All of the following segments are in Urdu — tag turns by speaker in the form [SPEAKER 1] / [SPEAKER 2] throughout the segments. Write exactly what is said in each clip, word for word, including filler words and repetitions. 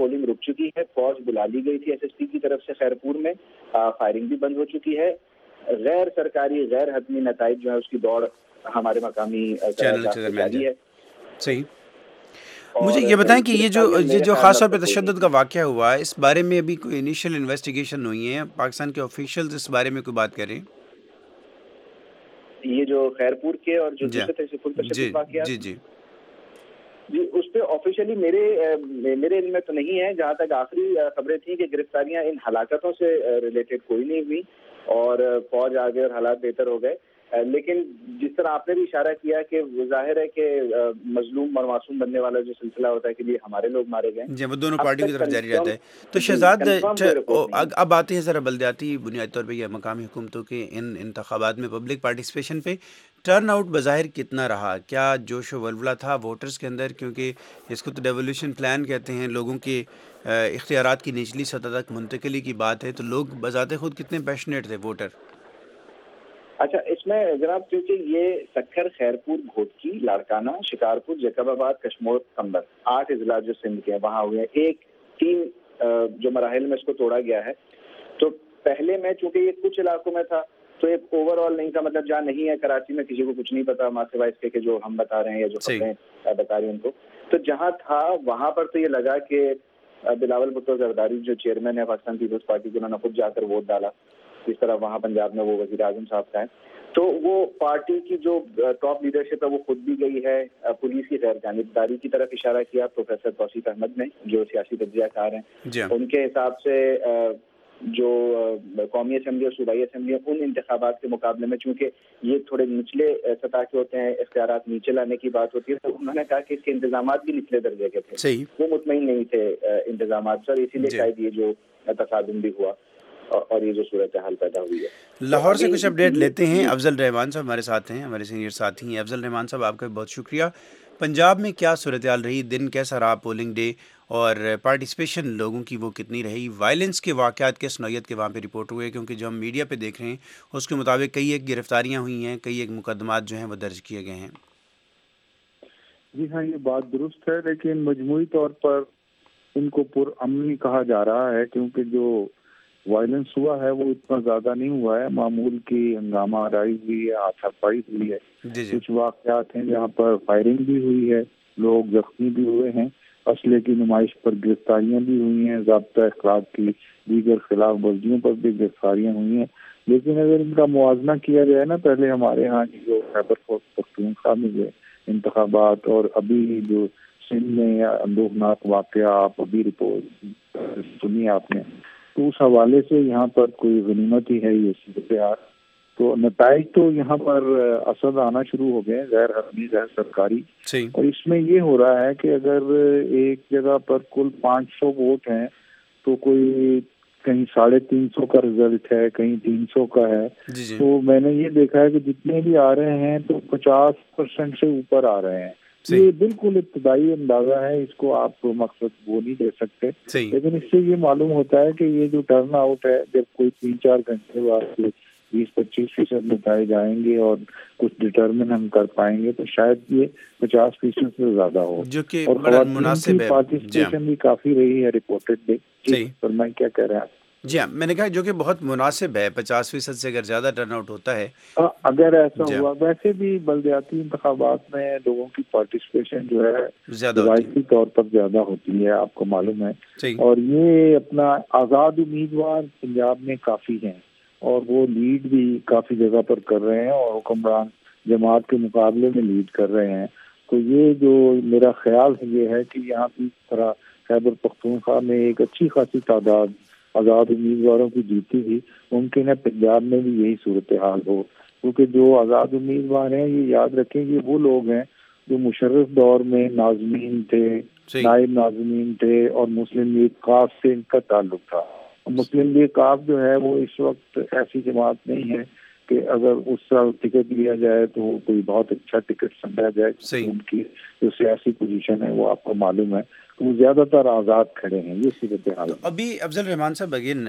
[SPEAKER 1] پولنگ رک چکی ہے، فوج بلا لی گئی تھی ایس ایس پی کی طرف سے خیرپور میں، فائرنگ بھی بند ہو چکی ہے، غیر سرکاری غیر حتمی نتائج جو ہے اس کی دوڑ ہمارے مقامی
[SPEAKER 2] چینل کے درمیان
[SPEAKER 1] جاری ہے۔
[SPEAKER 2] صحیح، مجھے یہ بتائیں کہ یہ جو یہ جو خاص طور پہ تشدد کا واقعہ ہوا ہے، اس بارے میں ابھی کوئی انیشیل انویسٹیگیشن ہوئی ہے؟ پاکستان کے آفیشلز اس بارے میں کوئی بات کریں؟
[SPEAKER 1] یہ جو خیرپور کے اور جو
[SPEAKER 2] جی
[SPEAKER 1] دوسرے تشدد
[SPEAKER 2] جی
[SPEAKER 1] واقعات،
[SPEAKER 2] جی جی
[SPEAKER 1] جی اس پہ آفیشلی میرے میرے علم میں تو نہیں ہے، جہاں تک آخری خبریں تھیں کہ گرفتاریاں ان ہلاکتوں سے ریلیٹڈ کوئی نہیں ہوئی اور فوج آگے اور حالات بہتر ہو گئے، لیکن جس طرح آپ نے بھی اشارہ کیا کہ ظاہر ہے کہ مظلوم اور معصوم بننے والا جو سلسلہ ہوتا ہے کہ یہ ہمارے لوگ مارے گئے
[SPEAKER 2] جی وہ دونوں پارٹیوں کی طرف جاری رہتا ہے۔ تو شہزاد اب آتے ہیں ذرا بلدیاتی بنیادی طور پہ یا مقامی حکومتوں کے ان انتخابات میں پبلک پارٹیسپیشن پہ ٹرن آؤٹ بظاہر کتنا رہا؟ کیا جوش و ولولہ تھا ووٹرز کے اندر؟ کیونکہ اس کو تو ڈیولیوشن پلان کہتے ہیں، لوگوں کے اختیارات کی نچلی سطح تک منتقلی کی بات ہے، تو لوگ بذات خود کتنے پیشنیٹ تھے ووٹر؟
[SPEAKER 1] اچھا، اس میں جناب کیونکہ یہ سکھر، خیرپور، گھوٹکی، لاڑکانہ، شکارپور، جیکب آباد، کشمور، کمبر، آٹھ اضلاع جو سندھ کے ہیں وہاں ہوئے ہیں، ایک تین جو مراحل میں اس کو توڑا گیا ہے۔ تو پہلے میں چونکہ یہ کچھ علاقوں میں تھا تو ایک اوور آل نہیں تھا، مطلب جہاں نہیں ہے کراچی میں کسی کو کچھ نہیں پتا ماں سوائے اس کے کہ جو ہم بتا رہے ہیں یا جو خبریں بتا رہی ہیں ان کو، تو جہاں تھا وہاں پر تو یہ لگا کہ بلاول بھٹو زرداری جو چیئرمین ہے پاکستان پیپلز پارٹی کے، انہوں نے خود جا کر ووٹ ڈالا، جس طرح وہاں پنجاب میں وہ وزیر اعظم صاحب کا ہے، تو وہ پارٹی کی جو ٹاپ لیڈرشپ ہے وہ خود بھی گئی ہے۔ پولیس کی غیر جانبداری کی طرف اشارہ کیا پروفیسر توصیف احمد نے جو سیاسی تجزیہ کار ہیں، ان کے حساب سے جو قومی اسمبلی اور صوبائی اسمبلی ان انتخابات کے مقابلے میں چونکہ یہ تھوڑے نچلے سطح کے ہوتے ہیں، اختیارات نیچے لانے کی بات ہوتی ہے، تو انہوں نے کہا کہ اس کے انتظامات بھی نچلے درجے کے تھے، وہ مطمئن نہیں تھے انتظامات سے، اور اسی لیے شاید یہ جو تصادم بھی ہوا اور یہ جو صورتحال پیدا ہوئی ہے۔
[SPEAKER 2] لاہور سے کچھ اپڈیٹ لیتے ہیں، افضل رحمان صاحب ہمارے ساتھ ہیں، ہمارے سینئر ساتھی ہیں۔ افضل رحمان صاحب آپ کا بہت شکریہ۔ پنجاب میں کیا صورتحال رہی؟ دن کیسا رہا پولنگ ڈے؟ اور پارٹیسپیشن لوگوں کی وہ کتنی رہی؟ وائلنس کے واقعات کس نوعیت کے وہاں پہ رپورٹ ہوئے؟ کیونکہ جو ہم میڈیا پہ دیکھ رہے ہیں اس کے مطابق کئی ایک گرفتاریاں ہوئی ہیں، کئی ایک مقدمات جو ہیں وہ درج کیے گئے ہیں۔
[SPEAKER 3] جی ہاں، یہ بات درست ہے، لیکن مجموعی طور پر ان کو پرامنی کہا جا رہا ہے، کیونکہ جو وائلنس ہوا ہے وہ اتنا زیادہ نہیں ہوا ہے، معمول کی ہنگامہ آرائی ہوئی ہے، ہاتھا پائی ہوئی ہے، کچھ واقعات ہیں جہاں پر فائرنگ بھی ہوئی ہے، لوگ زخمی بھی ہوئے ہیں، اسلحے کی نمائش پر گرفتاریاں بھی ہوئی ہیں، ضابطہ اخلاق کی دیگر خلاف ورزیوں پر بھی گرفتاریاں ہوئی ہیں۔ لیکن اگر ان کا موازنہ کیا جائے نا، پہلے ہمارے ہاں جو خیبر پختونخوا میں جو انتخابات اور ابھی جو سندھ میں اندوہناک واقعہ آپ ابھی رپورٹ سنی آپ نے، تو اس حوالے سے یہاں پر کوئی غنیمت ہی ہے یہ صورتحال۔ تو نتائج تو یہاں پر اثر آنا شروع ہو گئے، غیر حتمی غیر سرکاری، اور اس میں یہ ہو رہا ہے کہ اگر ایک جگہ پر کل پانچ سو ووٹ ہیں تو کوئی کہیں ساڑھے تین سو کا رزلٹ ہے، کہیں تین سو کا ہے، تو میں نے یہ دیکھا ہے کہ جتنے بھی آ رہے ہیں تو پچاس پرسینٹ سے اوپر آ رہے ہیں۔ یہ بالکل ابتدائی اندازہ ہے، اس کو آپ مقصد وہ نہیں دے سکتے، لیکن اس سے یہ معلوم ہوتا ہے کہ یہ جو ٹرن آؤٹ ہے، جب کوئی تین چار گھنٹے بعد بیس پچیس فیصد بتائے جائیں گے اور کچھ ڈٹرمن ہم کر پائیں گے تو شاید یہ پچاس فیصد سے زیادہ ہو،
[SPEAKER 2] جو کہ
[SPEAKER 3] اور خواتین کی پارٹیسپیشن بھی کافی رہی ہے رپورٹڈ ڈے۔ جی فرمائیں، کیا کہہ رہے ہیں آپ؟
[SPEAKER 2] جی ہاں، میں نے کہا جو کہ بہت مناسب ہے، پچاس فیصد سے اگر زیادہ ٹرن آؤٹ ہوتا ہے
[SPEAKER 3] اگر ایسا ہوا۔ ویسے بھی بلدیاتی انتخابات میں لوگوں کی پارٹیسپیشن جو ہے روایتی طور پر زیادہ ہوتی ہے، آپ کو معلوم ہے، اور یہ اپنا آزاد امیدوار پنجاب میں کافی ہیں اور وہ لیڈ بھی کافی جگہ پر کر رہے ہیں اور حکمران جماعت کے مقابلے میں لیڈ کر رہے ہیں۔ تو یہ جو میرا خیال یہ ہے کہ یہاں کی طرح خیبر پختونخوا میں ایک اچھی خاصی تعداد آزاد امیدواروں کی جیتی تھی، ممکن ہے پنجاب میں بھی یہی صورتحال ہو، کیونکہ جو آزاد امیدوار ہیں یہ یاد رکھیں کہ وہ لوگ ہیں جو مشرف دور میں ناظمین تھے، نائب ناظمین تھے، اور مسلم لیگ قاف سے ان کا تعلق تھا۔ مسلم لیگ قاف جو ہے وہ اس وقت ایسی جماعت نہیں ہے کہ اگر اس سال ٹکٹ لیا جائے تو کوئی بہت اچھا ٹکٹ سمجھا جائے، ان کی جو سیاسی پوزیشن ہے وہ آپ کو معلوم ہے، وہ زیادہ تر آزاد کھڑے ہیں۔ یہ صورتحال
[SPEAKER 2] ابھی افضل رحمان صاحب اگین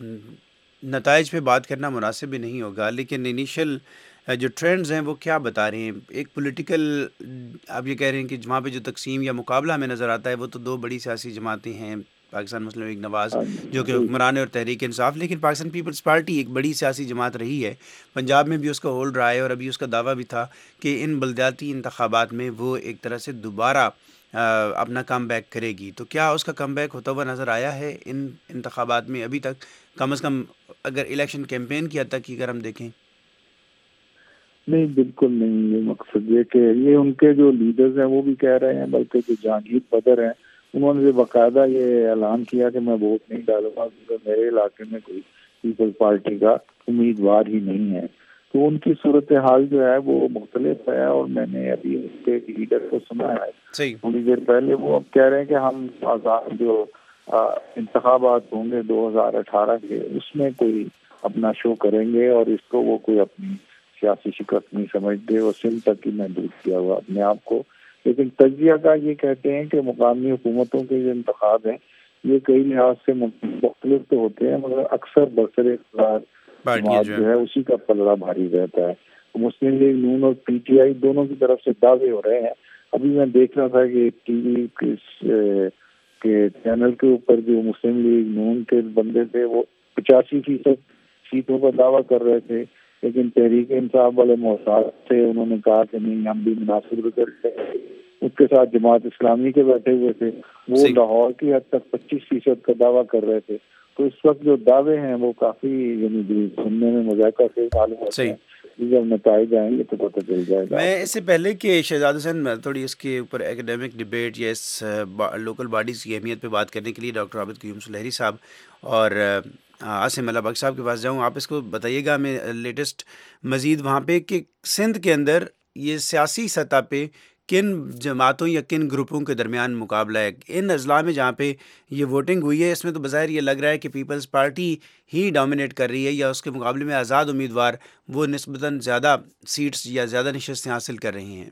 [SPEAKER 2] نتائج پہ بات کرنا مناسب بھی نہیں ہوگا، لیکن انیشل جو ٹرینڈز ہیں وہ کیا بتا رہے ہیں؟ ایک پولیٹیکل آپ یہ کہہ رہے ہیں کہ وہاں پہ جو تقسیم یا مقابلہ ہمیں نظر آتا ہے وہ تو دو بڑی سیاسی جماعتیں ہیں، پاکستان مسلم لیگ نواز جو کہ حکمران ہے اور تحریک انصاف، لیکن پاکستان پیپلز پارٹی ایک بڑی سیاسی جماعت رہی ہے، پنجاب میں بھی اس کا ہولڈ رہا ہے، اور ابھی اس کا دعویٰ بھی تھا کہ ان بلدیاتی انتخابات میں وہ ایک طرح سے دوبارہ اپنا کم بیک کرے گی. تو کیا اس کا کم بیک ہوتا ہوا نظر آیا ہے ان انتخابات میں ابھی تک، کم از کم اگر الیکشن کیمپین کی حد تک کی اگر ہم دیکھیں؟
[SPEAKER 3] نہیں، بالکل نہیں. یہ مقصد یہ کہ یہ ان کے جو لیڈرز ہیں وہ بھی کہہ رہے ہیں، بلکہ جو جہانگیر بدر ہیں انہوں نے باقاعدہ یہ اعلان کیا کہ میں ووٹ نہیں ڈالوں گا کیونکہ میرے علاقے میں کوئی پیپلز پارٹی کا امیدوار ہی نہیں ہے. تو ان کی صورتحال جو ہے وہ مختلف ہے، اور میں نے ابھی ان کے لیڈر کو سنا ہے تھوڑی دیر پہلے، وہ اب کہہ رہے ہیں کہ ہم آزاد جو انتخابات ہوں گے دو ہزار اٹھارہ کے اس میں کوئی اپنا شو کریں گے، اور اس کو وہ کوئی اپنی سیاسی شکست نہیں سمجھتے، وہ سندھ تک ہی محدود کیا ہوا اپنے آپ کو. لیکن تجزیہ کا یہ کہتے ہیں کہ مقامی حکومتوں کے جو انتخاب ہیں یہ کئی لحاظ سے مختلف تو ہوتے ہیں، مگر اکثر برسر اقتدار جماعت جو ہے اسی کا پلڑا بھاری رہتا ہے. مسلم لیگ نون اور پی ٹی آئی دونوں کی طرف سے دعوے ہو رہے ہیں. ابھی میں دیکھ رہا تھا کہ ٹی وی کے چینل کے اوپر جو مسلم لیگ نون کے بندے تھے وہ پچاسی فیصد سیٹوں کا دعویٰ کر رہے تھے، لیکن تحریک انصاف والے محتاط تھے، انہوں نے کہا کہ نہیں ہم بھی مناسب رزلٹ ہیں. اس کے ساتھ جماعت اسلامی کے بیٹھے ہوئے تھے، وہ لاہور کی حد تک پچیس فیصد کا دعویٰ کر رہے تھے. تو اس وقت جو دعوے ہیں وہ کافی یعنی سننے میں مذائقہ سے معلوم ہوتے ہیں، جب نتائج آئیں گے تو پتہ چل جائے گا.
[SPEAKER 2] میں اس سے پہلے کہ شہزاد حسین تھوڑی اس کے اوپر ایکڈیمک ڈبیٹ یا اس لوکل باڈیز کی اہمیت پہ بات کرنے کے لیے ڈاکٹر عابد قیوم سلیری صاحب اور عاصم اللہ بخش صاحب کے پاس جاؤں، آپ اس کو بتائیے گا ہمیں لیٹسٹ مزید وہاں پہ کہ سندھ کے اندر یہ سیاسی سطح پہ کن جماعتوں یا کن گروپوں کے درمیان مقابلہ ہے. ان اضلاع میں جہاں پہ یہ ووٹنگ ہوئی ہے اس میں تو بظاہر یہ لگ رہا ہے کہ پیپلز پارٹی ہی ڈومینیٹ کر رہی ہے، یا اس کے مقابلے میں آزاد امیدوار وہ نسبتاً زیادہ سیٹس یا زیادہ نشستیں حاصل کر رہی ہیں.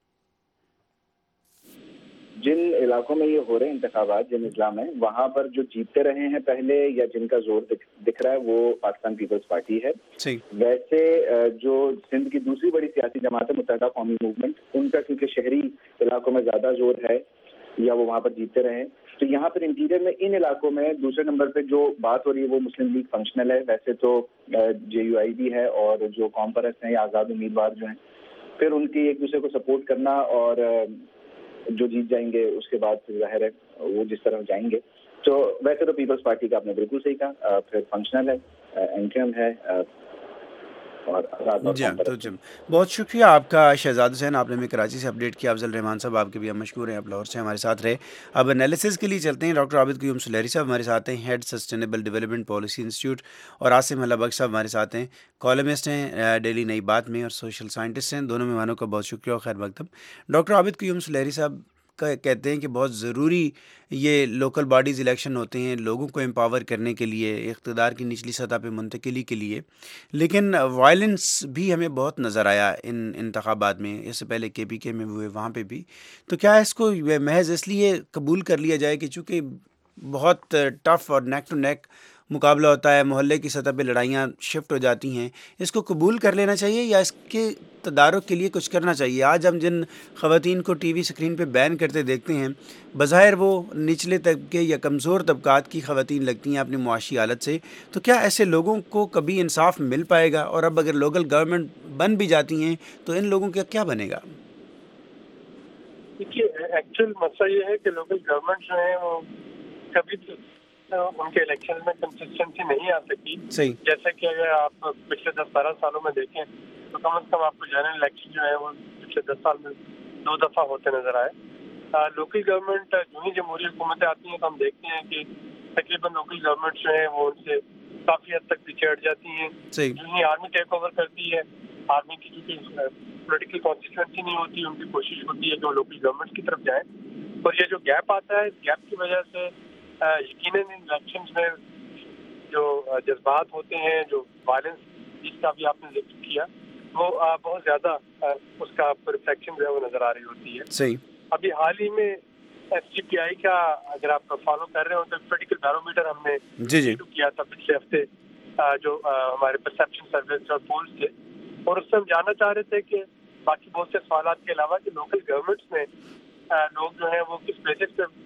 [SPEAKER 1] جن علاقوں میں یہ ہو رہے ہیں انتخابات، جن اضلاع میں، وہاں پر جو جیتتے رہے ہیں پہلے یا جن کا زور دکھ رہا ہے وہ پاکستان پیپلز پارٹی ہے. ویسے جو سندھ کی دوسری بڑی سیاسی جماعت ہے متحدہ قومی موومنٹ، ان کا کیونکہ شہری علاقوں میں زیادہ زور ہے یا وہ وہاں پر جیتتے رہے، تو یہاں پر انٹیریئر میں ان علاقوں میں دوسرے نمبر پہ جو بات ہو رہی ہے وہ مسلم لیگ فنکشنل ہے. ویسے تو جے یو آئی بھی ہے اور جو قوم پرست ہیں یا آزاد امیدوار جو ہیں، پھر ان کی ایک دوسرے کو سپورٹ کرنا، اور جو جیت جائیں گے اس کے بعد ظاہر ہے وہ جس طرح جائیں گے. تو ویسے تو پیپلز پارٹی کا آپ نے بالکل صحیح کہا، پھر فنکشنل ہے، انٹرم ہے اور
[SPEAKER 2] جی ہاں. تو جم بہت شکریہ آپ کا شہزاد حسین، آپ نے ہمیں کراچی سے اپڈیٹ کیا. افضل رحمان صاحب آپ کے بھی ہم مشکور ہیں، آپ لاہور سے ہمارے ساتھ رہے. اب انالیسز کے لیے چلتے ہیں. ڈاکٹر عابد قیوم سلیری صاحب ہمارے ساتھ ہیں، head sustainable development policy institute, اور عاصم اللہ بخش صاحب ہمارے ساتھ ہیں، کالمسٹ ہیں ڈیلی نئی بات میں اور سوشل سائنٹسٹ ہیں. دونوں مہمانوں کا بہت شکریہ اور خیر مقدم. ڈاکٹر عابد قیوم سلیری صاحب کہتے ہیں کہ بہت ضروری یہ لوکل باڈیز الیکشن ہوتے ہیں لوگوں کو امپاور کرنے کے لیے، اقتدار کی نچلی سطح پہ منتقلی کے لیے، لیکن وائلنس بھی ہمیں بہت نظر آیا ان انتخابات میں. اس سے پہلے کے پی کے میں ہوئے وہاں پہ بھی. تو کیا اس کو محض اس لیے قبول کر لیا جائے کہ چونکہ بہت ٹف اور نیک ٹو نیک مقابلہ ہوتا ہے، محلے کی سطح پہ لڑائیاں شفٹ ہو جاتی ہیں، اس کو قبول کر لینا چاہیے یا اس کے تدارک کے لیے کچھ کرنا چاہیے؟ آج ہم جن خواتین کو ٹی وی اسکرین پہ بین کرتے دیکھتے ہیں، بظاہر وہ نچلے طبقے یا کمزور طبقات کی خواتین لگتی ہیں اپنی معاشی حالت سے. تو کیا ایسے لوگوں کو کبھی انصاف مل پائے گا؟ اور اب اگر لوکل گورنمنٹ بن بھی جاتی ہیں تو ان لوگوں کا کیا بنے گا؟
[SPEAKER 4] دیکھیے، ایکچوئل مسئلہ یہ ہے کہ لوکل گورنمنٹ جو ہے وہ کبھی ان کے الیکشن میں کنسسٹنسی نہیں آ سکی. جیسے کہ اگر آپ پچھلے دس بارہ سالوں میں دیکھیں تو کم از کم آپ کو جنرل الیکشن جو ہے وہ پچھلے دس سال میں دو دفعہ ہوتے نظر آئے. لوکل گورنمنٹ جو ہی جمہوری حکومتیں آتی ہیں تو ہم دیکھتے ہیں کہ تقریباً لوکل گورنمنٹ جو ہے وہ ان سے کافی حد تک پیچھے ہٹ جاتی ہیں. جو ہی آرمی ٹیک اوور کرتی ہے، آرمی کی کیونکہ پولیٹیکل کانسٹیٹوئنسی نہیں ہوتی، ان کی کوشش ہوتی ہے کہ وہ لوکل گورنمنٹ کی طرف جائیں. اور یہ جو گیپ آتا ہے، اس گیپ کی وجہ سے یقیناً ان الیکشنز میں جو جذبات ہوتے ہیں، جو وائلنس جس کا بھی آپ نے ذکر کیا، وہ بہت زیادہ اس کا ریفلیکشن جو ہے وہ نظر آ رہی ہوتی ہے.
[SPEAKER 2] صحیح.
[SPEAKER 4] ابھی حال ہی میں ایس ڈی پی آئی کا اگر آپ فالو کر رہے ہو تو پولیٹیکل بیرومیٹر ہم نے شروع کیا تھا پچھلے ہفتے، جو ہمارے پرسیپشن سرویز اور پولس تھے، اور اس سے ہم جاننا چاہ رہے تھے کہ باقی بہت سے سوالات کے علاوہ کہ لوکل گورنمنٹس میں لوگ جو ہیں وہ کس بیسس پہ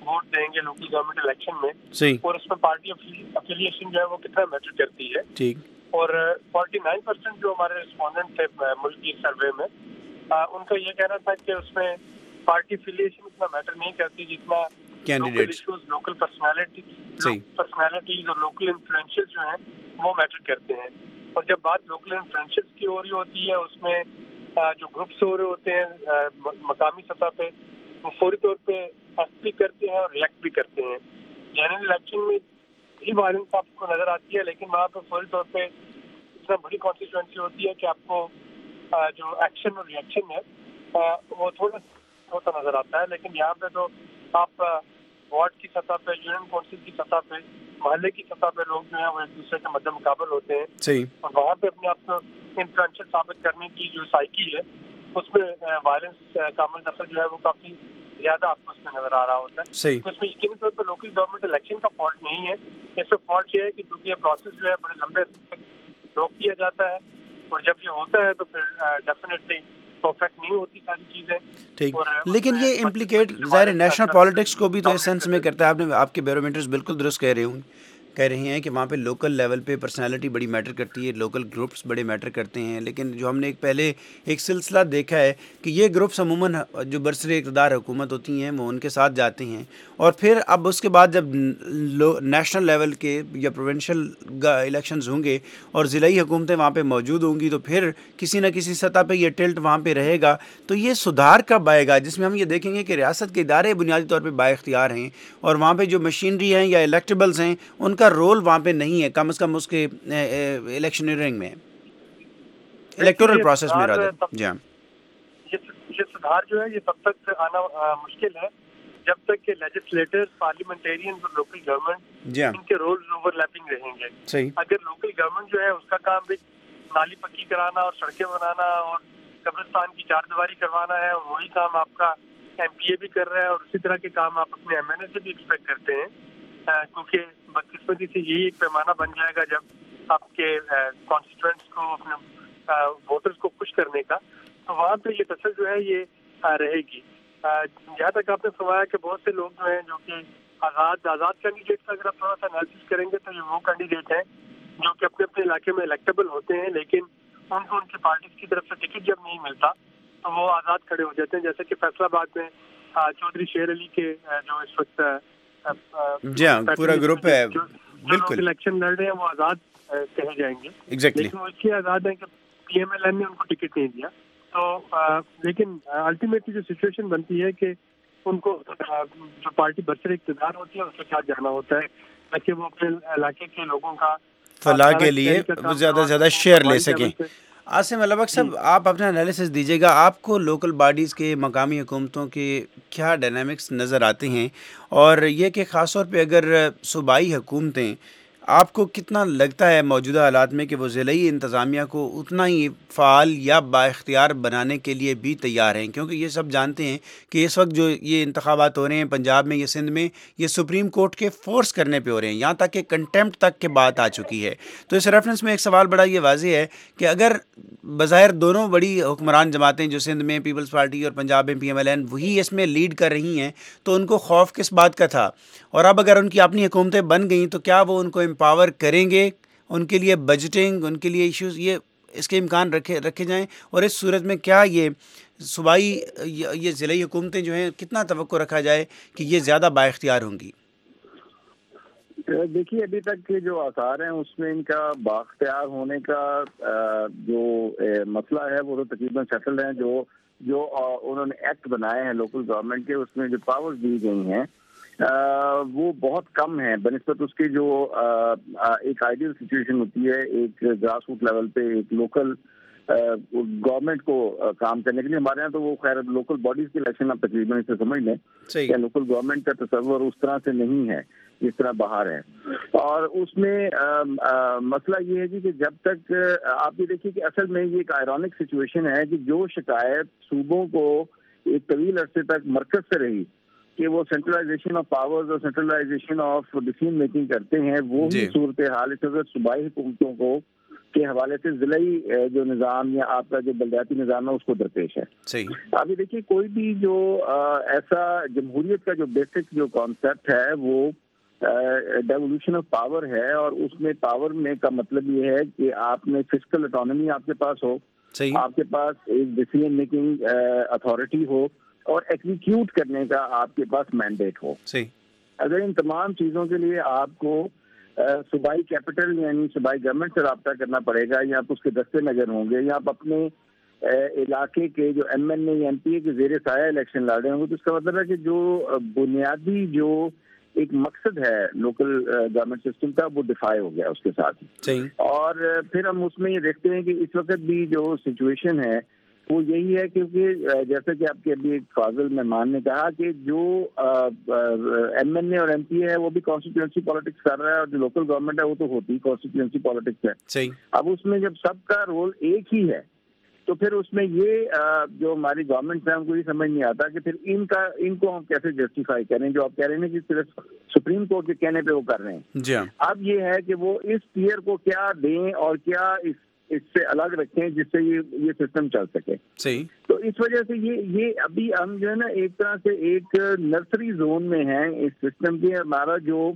[SPEAKER 4] वोट देंगे लोकल गवर्नमेंट इलेक्शन में, और उसमें पार्टी अफिलिएशन जो है वो कितना मैटर करती है।
[SPEAKER 2] ठीक। और
[SPEAKER 4] उनचास परसेंट जो हमारे रिस्पोंडेंट थे मुल्क की सर्वे में, आ, उनका ये कहना था कि उसमें पार्टी अफिलिएशन इतना मैटर नहीं करती जितना local issues, local personality personalities और लोकल इन्फ्लुएंशियल जो हैं वो मैटर करते हैं। और जब बात लोकल इन्फ्लुएंशियल की हो रही होती है, उसमें आ, जो ग्रुप्स हो रहे होते हैं मकामी सतह पे, वो फौरी तौर पे एक्ट भी करते हैं और रिएक्ट भी करते हैं। जनरल इलेक्शन में भी वायलेंस आपको नजर आती है, लेकिन वहाँ पे फौरी तौर पे इतना बड़ी कॉन्स्टिट्यूएंसी होती है कि आपको आ, जो एक्शन और रिएक्शन है आ, वो थोड़ा होता नजर आता है। लेकिन यहाँ पे तो आप वार्ड की सतह पे, यूनियन काउंसिल की सतह पे, मोहल्ले की सतह पे लोग जो है वो एक दूसरे के मद्दे मुकाबल होते हैं।
[SPEAKER 2] सही।
[SPEAKER 4] और वहाँ पे अपने आप को इन्फ्लुएंशियल साबित करने की जो साइकी है, उसमें वायलेंस का अमल दखल जो है वो काफी ज्यादा आपको उसमें नजर आ रहा होता है।
[SPEAKER 2] सही।
[SPEAKER 4] तो इसमें यकीनी तौर पर लोकल गवर्नमेंट इलेक्शन का फॉल्ट नहीं है। इसमें फॉल्ट ये है कि क्योंकि ये प्रोसेस जो है बड़े लंबे रोक किया जाता है, और जब ये होता है तो फिर डेफिनेटली परफेक्ट नहीं होती सारी चीजें।
[SPEAKER 2] ठीक, लेकिन ये इम्प्लीकेट ज़ाहिर नेशनल पॉलिटिक्स को भी तो इस सेंस में करता है। आपने आपके बैरोमीटर्स बिल्कुल दुरुस्त कह रहे हूँ कह रही हैं कि वहाँ पे लोकल लेवल पे पर्सनालिटी बड़ी मैटर करती है, लोकल ग्रुप्स बड़े मैटर करते हैं। लेकिन जो हमने एक पहले एक सिलसिला देखा है कि ये ग्रुप्स अमूमन जो बरसरे इक़्तिदार हुकूमत होती हैं वो उनके साथ जाते हैं, और फिर अब उसके बाद जब नेशनल लेवल के या प्रोविंशियल इलेक्शंस होंगे और ज़िलाई हुकूमतें वहाँ पे मौजूद होंगी, तो फिर किसी न किसी सतह पे ये टिल्ट वहाँ पे रहेगा। तो ये सुधार कब आएगा जिसमें हम ये देखेंगे कि रियासत के इदारे बुनियादी तौर पर बाइख्तियार हैं, और वहाँ पर जो मशीनरी हैं या इलेक्टेबल्स हैं उनका रोल वहाँ पे नहीं है, कम से कम उसके इलेक्शनरिंग में, इलेक्टोरल प्रोसेस में। जी हाँ,
[SPEAKER 4] ये ये सुधार जो है ये तब तक आना आ, मुश्किल है जब तक कि लेजिस्लेटर्स, पार्लियामेंटेरियंस और लोकल गवर्नमेंट इनके रोल्स ओवरलैपिंग रहेंगे।
[SPEAKER 2] सही।
[SPEAKER 4] अगर लोकल गवर्नमेंट जो है उसका काम भी नाली पक्की कराना और सड़कें बनाना और कब्रिस्तान की चारदीवारी करवाना है, और वही काम आपका एमपीए भी कर रहा है, और उसी तरह के काम आप अपने एमएनए से भी एक्सपेक्ट करते हैं, क्योंकि बदकिस्मती से यही एक पैमाना बन जाएगा जब आपके कॉन्स्टिट्यूएंट्स को, अपने वोटर्स को खुश करने का, तो वहाँ पे ये तसल जो है ये रहेगी। जहाँ तक आपने फरमाया कि बहुत से लोग जो हैं जो कि आज़ाद आज़ाद कैंडिडेट का अगर आप थोड़ा सा एनालिसिस करेंगे तो ये वो कैंडिडेट हैं जो कि अपने अपने इलाके में इलेक्टेबल होते हैं, लेकिन उनको उनकी पार्टी की तरफ से टिकट जब नहीं मिलता तो वो आज़ाद खड़े हो जाते हैं। जैसे कि फैसलाबाद में चौधरी शेर अली के जो इस वक्त
[SPEAKER 2] जी हाँ पूरा ग्रुप है, बिल्कुल
[SPEAKER 4] इलेक्शन लड़ रहे हैं वो आज़ाद कहे जाएंगे।
[SPEAKER 2] एग्जैक्टली।
[SPEAKER 4] लेकिन वो इसलिए आज़ाद है कि पीएमएलएन ने उनको टिकट नहीं दिया। तो आ, लेकिन अल्टीमेटली जो सिचुएशन बनती है कि उनको आ, जो पार्टी बरसर इक़्तिदार होती है उसके साथ जाना होता है ताकि वो अपने इलाके के लोगों का
[SPEAKER 2] फलाह के लिए वो ज़्यादा से ज़्यादा शेयर ले सकें। आसिम अलबख्श साहब, आप अपना एनालिसिस दीजिएगा, आपको लोकल बॉडीज़ के मकामी हुकूमतों के क्या डायनामिक्स नज़र आते हैं, और ये कि ख़ास तौर पे अगर सूबाई हुकूमतें, आपको कितना लगता है मौजूदा हालात में कि वो ज़िलाई इंतज़ामिया को उतना ही फ़ाल या बाइख्तियार बनाने के लिए भी तैयार हैं? क्योंकि ये सब जानते हैं कि इस वक्त जो ये इंतखाबात हो रहे हैं पंजाब में, ये सिंध में, ये सुप्रीम कोर्ट के फोर्स करने पे हो रहे हैं, यहाँ तक कि कंटेम्प्ट तक के बात आ चुकी है। तो इस रेफरेंस में एक सवाल बड़ा ये वाज़ेह है कि अगर बज़ाहिर दोनों बड़ी हुक्मरान जमातें जो सिंध में पीपल्स पार्टी और पंजाब में पी एम एल एन वही इसमें लीड कर रही हैं, तो उनको खौफ किस बात का था? और अब अगर उनकी अपनी हुकूमतें बन गई तो क्या वो उनको एम्पावर करेंगे? उनके लिए बजटिंग, उनके लिए इश्यूज़, ये इसके इम्कान रखे रखे जाएं, और इस सूरत में क्या ये सूबाई ये ज़िलाई हुकूमतें जो हैं कितना तवक्को रखा जाए कि ये ज़्यादा बाइख्तियार होंगी?
[SPEAKER 3] देखिए, अभी तक के जो आसार हैं उसमें इनका बाख्तियार होने का जो मसला है वो तो तकरीबन सेटल्ड है। जो जो उन्होंने एक्ट बनाए हैं लोकल गवर्नमेंट के, उसमें जो पावर्स दी गई हैं वो बहुत कम है बनिस्बत उसकी जो एक आइडियल सिचुएशन होती है एक ग्रास रूट लेवल पे एक लोकल गवर्नमेंट को काम करने के लिए। हमारे यहाँ तो वो खैर लोकल बॉडीज के इलेक्शन आप तकरीबन इसे समझ लें या लोकल गवर्नमेंट का तस्वर उस तरह से नहीं है जिस तरह बाहर है। और उसमें आ, आ, मसला ये है कि जब तक आप ये देखिए कि असल में ये एक आयरॉनिक सिचुएशन है कि जो शिकायत सूबों को एक तवील अरसे तक मरकज से रही कि वो सेंट्रलाइजेशन ऑफ पावर्स और सेंट्रलाइजेशन ऑफ डिसीजन मेकिंग करते हैं, वो ही सूरत हाल इस वक्त सूबाई हुकूमतों को کے حوالے سے ضلعی جو نظام یا آپ کا جو بلدیاتی نظام ہے اس کو درپیش ہے.
[SPEAKER 2] صحیح.
[SPEAKER 3] ابھی دیکھیے کوئی بھی جو ایسا جمہوریت کا جو بیسک جو کانسیپٹ ہے وہ ڈیولیوشن آف پاور ہے, اور اس میں پاور میں کا مطلب یہ ہے کہ آپ میں فسکل اٹانومی آپ کے پاس ہو, آپ کے پاس ایک ڈیسیژن میکنگ اتھارٹی ہو, اور ایگزیکیوٹ کرنے کا آپ کے پاس مینڈیٹ ہو.
[SPEAKER 2] صحیح.
[SPEAKER 3] اگر ان تمام چیزوں کے لیے آپ کو صوبائی کیپٹل یعنی صوبائی گورنمنٹ سے رابطہ کرنا پڑے گا, یا آپ اس کے دستے نظر ہوں گے, یا آپ اپنے علاقے کے جو ایم این اے یا ایم پی اے کے زیر سایہ الیکشن لڑ رہے ہوں گے, تو اس کا مطلب ہے کہ جو بنیادی جو ایک مقصد ہے لوکل گورنمنٹ سسٹم کا وہ ڈیفائی ہو گیا اس کے ساتھ. اور پھر ہم اس میں یہ دیکھتے ہیں کہ اس وقت بھی جو سچویشن ہے وہ یہی ہے, کیونکہ جیسا کہ آپ کے ابھی ایک فاضل مہمان نے کہا کہ جو ایم این اے اور ایم پی اے ہے وہ بھی کانسٹیٹوئنسی پالیٹکس کر رہا ہے, اور جو لوکل گورنمنٹ ہے وہ تو ہوتی کانسٹیٹوئنسی پالیٹکس ہے.
[SPEAKER 2] صحیح.
[SPEAKER 3] اب اس میں جب سب کا رول ایک ہی ہے تو پھر اس میں یہ جو ہماری گورنمنٹ ہے ہم کو یہ سمجھ نہیں آتا کہ پھر ان کا ان کو ہم کیسے جسٹیفائی کریں, جو آپ کہہ رہے ہیں کہ صرف سپریم کورٹ کے کہنے پہ وہ کر رہے ہیں.
[SPEAKER 2] جی.
[SPEAKER 3] اب یہ ہے کہ وہ اس ٹیئر کو کیا دیں اور کیا اس اس سے الگ رکھیں جس سے یہ یہ سسٹم چل سکے.
[SPEAKER 2] صحیح.
[SPEAKER 3] تو اس وجہ سے یہ یہ ابھی ہم جو ہے نا ایک طرح سے ایک نرسری زون میں ہیں اس سسٹم کے. ہمارا جو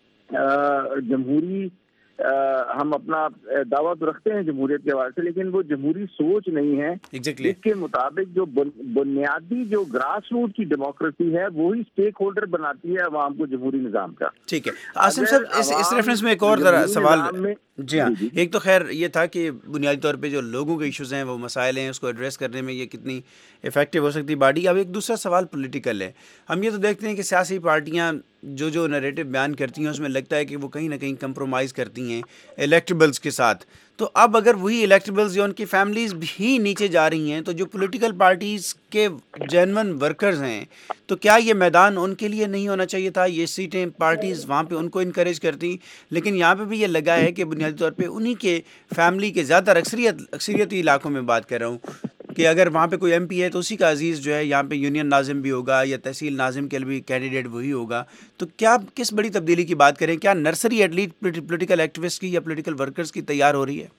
[SPEAKER 3] جمہوری ہم اپنا دعویٰ تو رکھتے ہیں جمہوریت کے حوالے سے, لیکن وہ جمہوری سوچ نہیں ہے.
[SPEAKER 2] exactly.
[SPEAKER 3] اس کے مطابق جو بنیادی جو گراس روٹ کی ڈیموکریسی ہے وہی اسٹیک ہولڈر بناتی ہے عوام کو جمہوری نظام کا.
[SPEAKER 2] ٹھیک ہے عاصم صاحب, اس اس ریفرنس میں ایک اور ذرا سوال. جی ہاں, ایک تو خیر یہ تھا کہ بنیادی طور پہ جو لوگوں کے ایشوز ہیں وہ مسائل ہیں اس کو ایڈریس کرنے میں یہ کتنی افیکٹو ہو سکتی باڈی. اب ایک دوسرا سوال پولیٹیکل ہے. ہم یہ تو دیکھتے ہیں کہ سیاسی پارٹیاں جو جو نریٹو بیان کرتی ہیں اس میں لگتا ہے کہ وہ کہیں نہ کہیں کمپرومائز کرتی ہیں الیکٹیبلز کے ساتھ. تو اب اگر وہی الیکٹیبلز یا ان کی فیملیز بھی نیچے جا رہی ہیں تو جو پولیٹیکل پارٹیز کے جینون ورکرز ہیں تو کیا یہ میدان ان کے لیے نہیں ہونا چاہیے تھا؟ یہ سیٹیں پارٹیز وہاں پہ ان کو انکریج کرتی, لیکن یہاں پہ بھی یہ لگا ہے کہ بنیادی طور پہ انہی کے فیملی کے زیادہ اکثریت اکثریتی علاقوں میں بات کر رہا ہوں کہ اگر وہاں پہ کوئی ایم پی ہے تو اسی کا عزیز جو ہے یہاں پہ یونین ناظم بھی ہوگا یا تحصیل ناظم کے لیے بھی کینڈیڈیٹ وہی ہوگا. تو کیا کس بڑی تبدیلی کی بات کریں؟ کیا nursery at least political activist کی یا پولیٹیکل ورکرز کی تیار ہو رہی ہے؟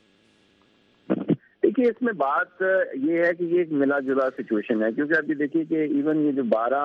[SPEAKER 3] دیکھیے اس میں بات یہ ہے کہ یہ ایک ملا جلا سچویشن ہے, کیونکہ ابھی دیکھیے کہ ایون یہ جو بارہ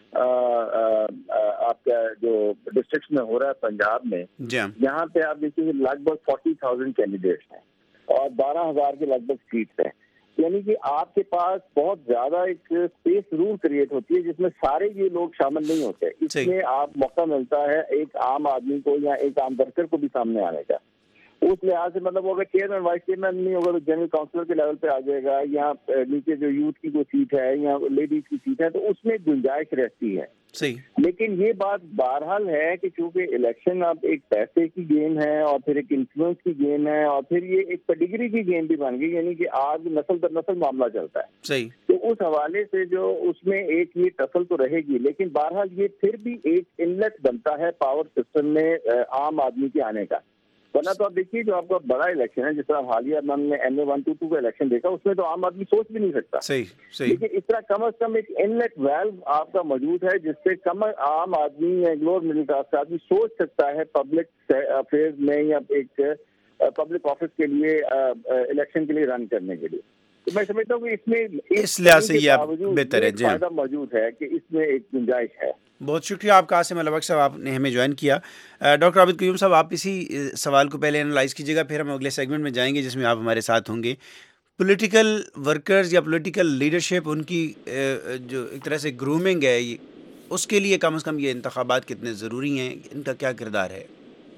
[SPEAKER 3] آپ کا جو ڈسٹرکٹس میں ہو رہا ہے پنجاب میں, یہاں پہ آپ دیکھیے لگ بھگ فورٹی تھاؤزینڈ کینڈیڈیٹس ہیں اور بارہ ہزار کے لگ بھگ سیٹس ہیں. یعنی کہ آپ کے پاس بہت زیادہ ایک اسپیس ضرور کریٹ ہوتی ہے جس میں سارے یہ لوگ شامل نہیں ہوتے. اس میں آپ موقع ملتا ہے ایک عام آدمی کو یا ایک عام ورکر کو بھی سامنے آنے کا. اس لحاظ سے مطلب وہ اگر چیئرمین وائس چیئرمین نہیں ہوگا تو جنرل کاؤنسلر کے لیول پہ آ جائے گا, یا نیچے جو یوتھ کی کوئی سیٹ ہے یا لیڈیز کی سیٹ ہے تو اس میں گنجائش رہتی ہے.
[SPEAKER 2] صحیح.
[SPEAKER 3] لیکن یہ بات بہرحال ہے کہ چونکہ الیکشن اب ایک پیسے کی گیم ہے اور پھر ایک انفلوئنس کی گیم ہے اور پھر یہ ایک پیڈیگری کی گیم بھی بن گئی, یعنی کہ آج نسل در نسل معاملہ چلتا ہے.
[SPEAKER 2] صحیح.
[SPEAKER 3] تو اس حوالے سے جو اس میں ایک یہ ٹسل تو رہے گی, لیکن بہرحال یہ پھر بھی ایک انلیٹ بنتا ہے پاور سسٹم میں عام آدمی کے آنے کا. ورنہ تو آپ دیکھیے جو آپ کا بڑا الیکشن ہے, جس طرح حالیہ ہم نے M A one two two کا الیکشن دیکھا, اس میں تو عام آدمی سوچ بھی نہیں سکتا.
[SPEAKER 2] صحیح صحیح.
[SPEAKER 3] لیکن اس طرح کم از کم ایک انلیٹ ویلو آپ کا موجود ہے جس سے کم عام آدمی یا لوور مڈل کلاس کا آدمی سوچ سکتا ہے پبلک افیئرز میں یا ایک پبلک آفس کے لیے الیکشن کے لیے رن کرنے کے لیے. تو میں سمجھتا ہوں کہ اس میں
[SPEAKER 2] اس لحاظ سے یہ بہتر ہے.
[SPEAKER 3] فائدہ موجود ہے کہ اس میں ایک گنجائش ہے.
[SPEAKER 2] بہت شکریہ آپ کا عاصم البک صاحب, آپ نے ہمیں جوائن کیا. ڈاکٹر عابد قیوم صاحب, آپ اسی سوال کو پہلے انالائز کیجیے گا, پھر ہم اگلے سیگمنٹ میں جائیں گے جس میں آپ ہمارے ساتھ ہوں گے. پولیٹیکل ورکرز یا پولیٹیکل لیڈرشپ, ان کی جو ایک طرح سے گرومنگ ہے, اس کے لیے کم از کم یہ انتخابات کتنے ضروری ہیں, ان کا کیا کردار ہے؟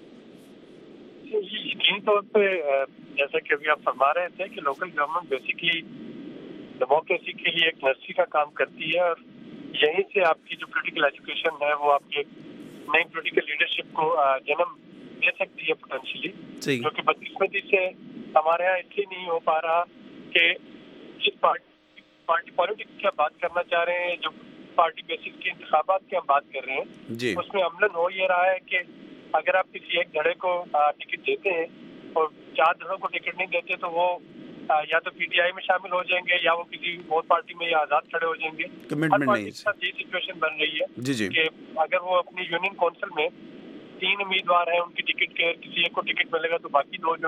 [SPEAKER 4] یقینی طور پہ جیسا کہ ابھی آپ فرما رہے تھے کہ لوکل گورنمنٹ بیسکلی ڈیموکریسی کے لیے ایک نرسری کا کام کرتی ہے, اور یہیں سے آپ کی جو پولیٹیکل ایجوکیشن ہے وہ آپ کی نئی پولیٹیکل لیڈرشپ کو جنم دے سکتی ہے پوٹینشلی, جو کہ بدقسمتی سے ہمارے یہاں اس لیے نہیں ہو پا رہا کہ جس پارٹی پارٹی پالیٹکس کی ہم بات کرنا چاہ رہے ہیں, جو پارٹی بیسس کے انتخابات کی ہم بات کر رہے ہیں, اس میں عملاً ہو یہ رہا ہے کہ اگر آپ کسی ایک دھڑے کو ٹکٹ دیتے ہیں اور چار دھڑوں کو ٹکٹ نہیں دیتے تو وہ یا تو پی ٹی آئی میں شامل ہو جائیں گے یا وہ کسی اور پارٹی میں یا آزاد کھڑے ہو جائیں گے. ہر پارٹی کے ساتھ یہ سچویشن بن رہی ہے کہ اگر وہ اپنی یونین کونسل میں تین امیدوار ہیں, ان کی ٹکٹ کے کسی ایک کو ٹکٹ ملے گا تو باقی دو جو ہیں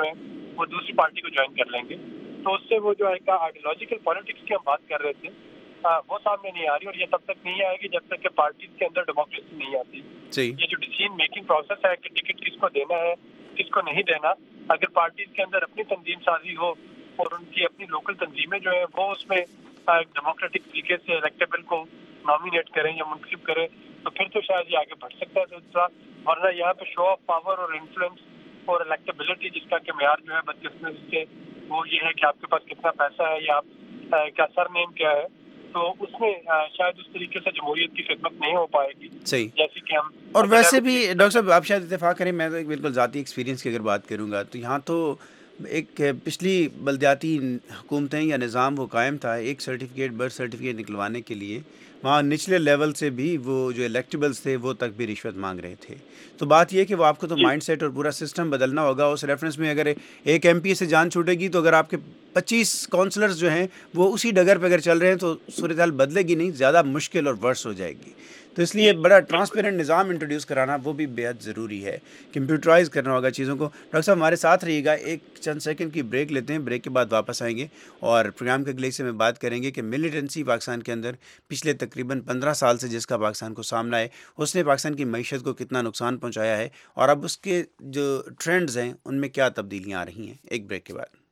[SPEAKER 4] وہ دوسری پارٹی کو جوائن کر لیں گے. تو اس سے وہ جو ہے آئیڈیالوجیکل پالیٹکس کی ہم بات کر رہے تھے وہ سامنے نہیں آ رہی, اور یہ تب تک نہیں آئے گی جب تک کہ پارٹیز کے اندر ڈیموکریسی نہیں آتی. یہ جو ڈیسیژن میکنگ پروسیس ہے کہ ٹکٹ کس کو دینا ہے کس کو نہیں دینا, اگر پارٹیز کے اندر اپنی تنظیم سازی ہو اور ان کی اپنی لوکل تنظیمیں جو ہیں وہ اس میں ڈیموکریٹک طریقے سے الیکٹیبل کو نامینیٹ کریں یا منتخب کریں تو پھر تو شاید یہ آگے بڑھ سکتا ہے سلسلہ. ورنہ یہاں پہ شو آف پاور اور انفلوئنس اور الیکٹیبلٹی جس کا کہ معیار جو ہے بدقسمتی سے وہ یہ ہے کہ آپ کے پاس کتنا پیسہ ہے یا آپ کا سر نیم کیا ہے, تو اس میں شاید اس طریقے سے جمہوریت کی خدمت نہیں ہو پائے گی.
[SPEAKER 2] صحیح.
[SPEAKER 4] جیسے کہ ہم
[SPEAKER 2] اور ویسے بھی ڈاکٹر صاحب آپ شاید اتفاق کریں, میں تو ایک بالکل ذاتی ایکسپیرینس کی اگر بات کروں گا تو یہاں تو ایک پچھلی بلدیاتی حکومتیں یا نظام وہ قائم تھا, ایک سرٹیفکیٹ برتھ سرٹیفکیٹ نکلوانے کے لیے وہاں نچلے لیول سے بھی وہ جو الیکٹیبلز تھے وہ تک بھی رشوت مانگ رہے تھے. تو بات یہ کہ وہ آپ کو تو مائنڈ سیٹ اور پورا سسٹم بدلنا ہوگا. اس ریفرنس میں اگر ایک ایم پی سے جان چھوٹے گی تو اگر آپ کے پچیس کونسلرز جو ہیں وہ اسی ڈگر پہ اگر چل رہے ہیں تو صورتحال بدلے گی نہیں, زیادہ مشکل اور ورس ہو جائے گی. تو اس لیے بڑا ٹرانسپیرنٹ نظام انٹروڈیوس کرانا وہ بھی بے حد ضروری ہے, کمپیوٹرائز کرنا ہوگا چیزوں کو. ڈاکٹر صاحب ہمارے ساتھ رہیے گا, ایک چند سیکنڈ کی بریک لیتے ہیں, بریک کے بعد واپس آئیں گے اور پروگرام کے اگلے حصے میں بات کریں گے کہ ملیٹنسی پاکستان کے اندر پچھلے تقریباً پندرہ سال سے جس کا پاکستان کو سامنا ہے اس نے پاکستان کی معیشت کو کتنا نقصان پہنچایا ہے اور اب اس کے جو ٹرینڈز ہیں ان میں کیا تبدیلیاں آ رہی ہیں. ایک بریک کے بعد.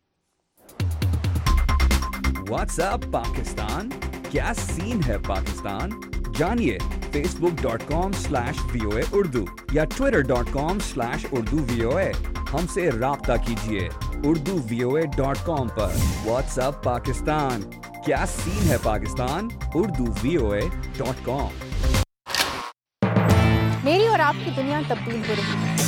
[SPEAKER 5] واٹس اپ پاکستان, کیا سین ہے پاکستان, جانیے Facebook dot com slash V O A Urdu یا Twitter dot com slash Urdu V O A. ہم سے رابطہ کیجیے Urdu V O A dot com پر. واٹس اپ پاکستان, کیا سین ہے Pakistan, Urdu V O A dot com.
[SPEAKER 6] میری اور آپ کی دنیا تبدیل ہو رہی ہے.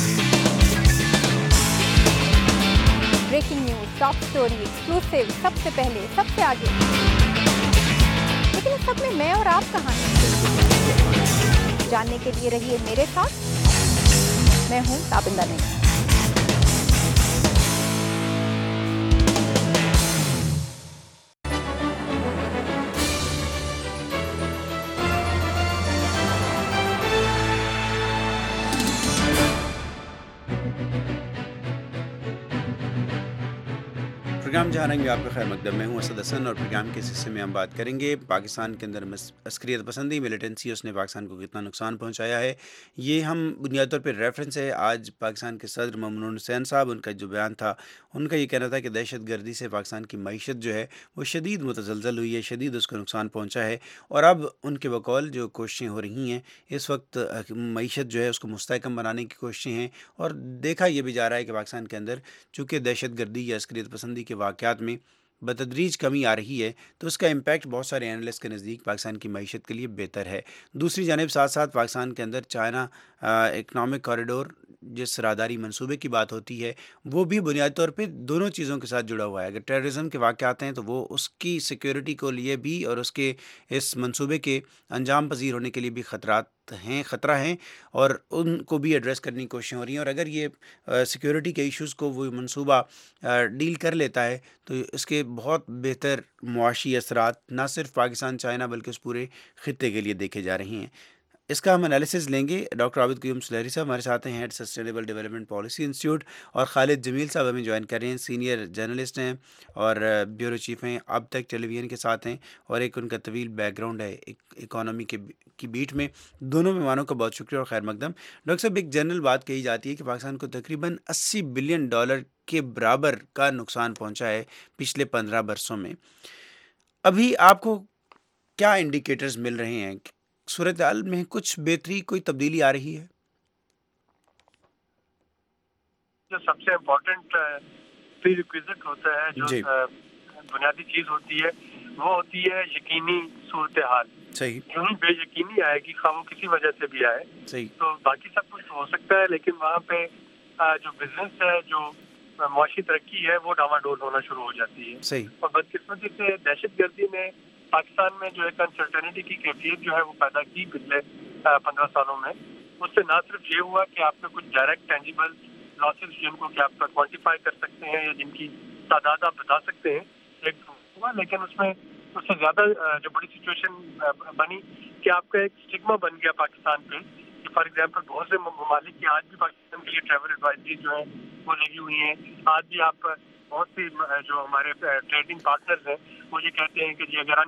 [SPEAKER 6] Breaking news, top story, exclusive, سب سے پہلے, سب سے آگے. لیکن اس سب میں میں اور آپ کہاں ہیں؟ جاننے کے لیے رہیے میرے ساتھ. میں ہوں تابندہ نہیں.
[SPEAKER 2] پروگرام جہاں میں آپ کا خیر مقدم میں ہوں اسد حسن, اور پروگرام کے اس حصے میں ہم بات کریں گے پاکستان کے اندر عسکریت پسندی, ملیٹنسی, اس نے پاکستان کو کتنا نقصان پہنچایا ہے. یہ ہم بنیادی طور پہ ریفرنس ہے آج پاکستان کے صدر ممنون حسین صاحب, ان کا جو بیان تھا ان کا یہ کہنا تھا کہ دہشت گردی سے پاکستان کی معیشت جو ہے وہ شدید متزلزل ہوئی ہے, شدید اس کو نقصان پہنچا ہے, اور اب ان کے بقول جو کوششیں ہو رہی ہیں اس وقت معیشت جو ہے اس کو مستحکم بنانے کی کوششیں ہیں. اور دیکھا یہ بھی جا رہا ہے کہ پاکستان کے اندر چونکہ دہشت گردی یا عسکریت پسندی کے واقعات میں بتدریج کمی آ رہی ہے تو اس کا امپیکٹ بہت سارے اینالسٹ کے نزدیک پاکستان کی معیشت کے لیے بہتر ہے. دوسری جانب ساتھ ساتھ پاکستان کے اندر چائنا اکنامک کوریڈور جس راہداری منصوبے کی بات ہوتی ہے وہ بھی بنیادی طور پہ دونوں چیزوں کے ساتھ جڑا ہوا ہے. اگر ٹیررزم کے واقعات ہیں تو وہ اس کی سیکیورٹی کو لیے بھی اور اس کے اس منصوبے کے انجام پذیر ہونے کے لیے بھی خطرات ہیں خطرہ ہیں اور ان کو بھی ایڈریس کرنے کی کوششیں ہو رہی ہیں. اور اگر یہ سیکیورٹی کے ایشوز کو وہ منصوبہ ڈیل کر لیتا ہے تو اس کے بہت بہتر معاشی اثرات نہ صرف پاکستان چائنا بلکہ اس پورے خطے کے لیے دیکھے جا رہے ہیں. اس کا ہم انالیسز لیں گے. ڈاکٹر عابد قیوم سلیری صاحب ہمارے ساتھ ہیں, head sustainable development policy institute, اور خالد جمیل صاحب ہمیں جوائن کر رہے ہیں, سینئر جرنلسٹ ہیں اور بیورو چیف ہیں, اب تک ٹیلی ویژن کے ساتھ ہیں, اور ایک ان کا طویل بیک گراؤنڈ ہے اکانومی کے کی بیٹ میں. دونوں مہمانوں کا بہت شکریہ اور خیر مقدم. ڈاکٹر صاحب ایک جنرل بات کہی جاتی ہے کہ پاکستان کو تقریباً اسی بلین ڈالر کے برابر کا نقصان پہنچا ہے پچھلے پندرہ برسوں میں. ابھی آپ کو کیا انڈیکیٹرز مل رہے ہیں, صورتحال میں کچھ بہتری, کوئی تبدیلی آ رہی ہے؟
[SPEAKER 4] جو سب سے امپورٹنٹ پری ریکویزٹ ہوتا ہے, جو جی. بنیادی چیز ہوتی ہے وہ ہوتی ہے یقینی صورتحال.
[SPEAKER 2] صحیح.
[SPEAKER 4] یوں ہی بے یقینی آئے گی, خواہ وہ کسی وجہ سے بھی آئے.
[SPEAKER 2] صحیح.
[SPEAKER 4] تو باقی سب کچھ ہو سکتا ہے لیکن وہاں پہ جو بزنس ہے, جو معاشی ترقی ہے وہ ڈاواڈول ہونا شروع ہو جاتی ہے.
[SPEAKER 2] صحیح.
[SPEAKER 4] اور بدقسمتی سے دہشت گردی نے پاکستان میں جو ایک انسرٹنٹی کی کیفیت جو ہے وہ پیدا کی پچھلے پندرہ سالوں میں. اس سے نہ صرف یہ ہوا کہ آپ نے کچھ ڈائریکٹ ٹینجیبل لاسز جن کو کہ آپ کا کوانٹیفائی کر سکتے ہیں یا جن کی تعداد آپ بتا سکتے ہیں, ایک ہوا, لیکن اس میں اس سے زیادہ جو بڑی سچویشن بنی کہ آپ کا ایک اسٹگما بن گیا پاکستان پہ. فار ایگزامپل بہت سے ممالک کی آج بھی پاکستان کے لیے ٹریول ایڈوائزری جو ہے وہ لگی ہوئی ہیں. آج بھی آپ بہت سی جو ہمارے ٹریڈنگ پارٹنرز ہیں وہ یہ کہتے ہیں کہ جی اگر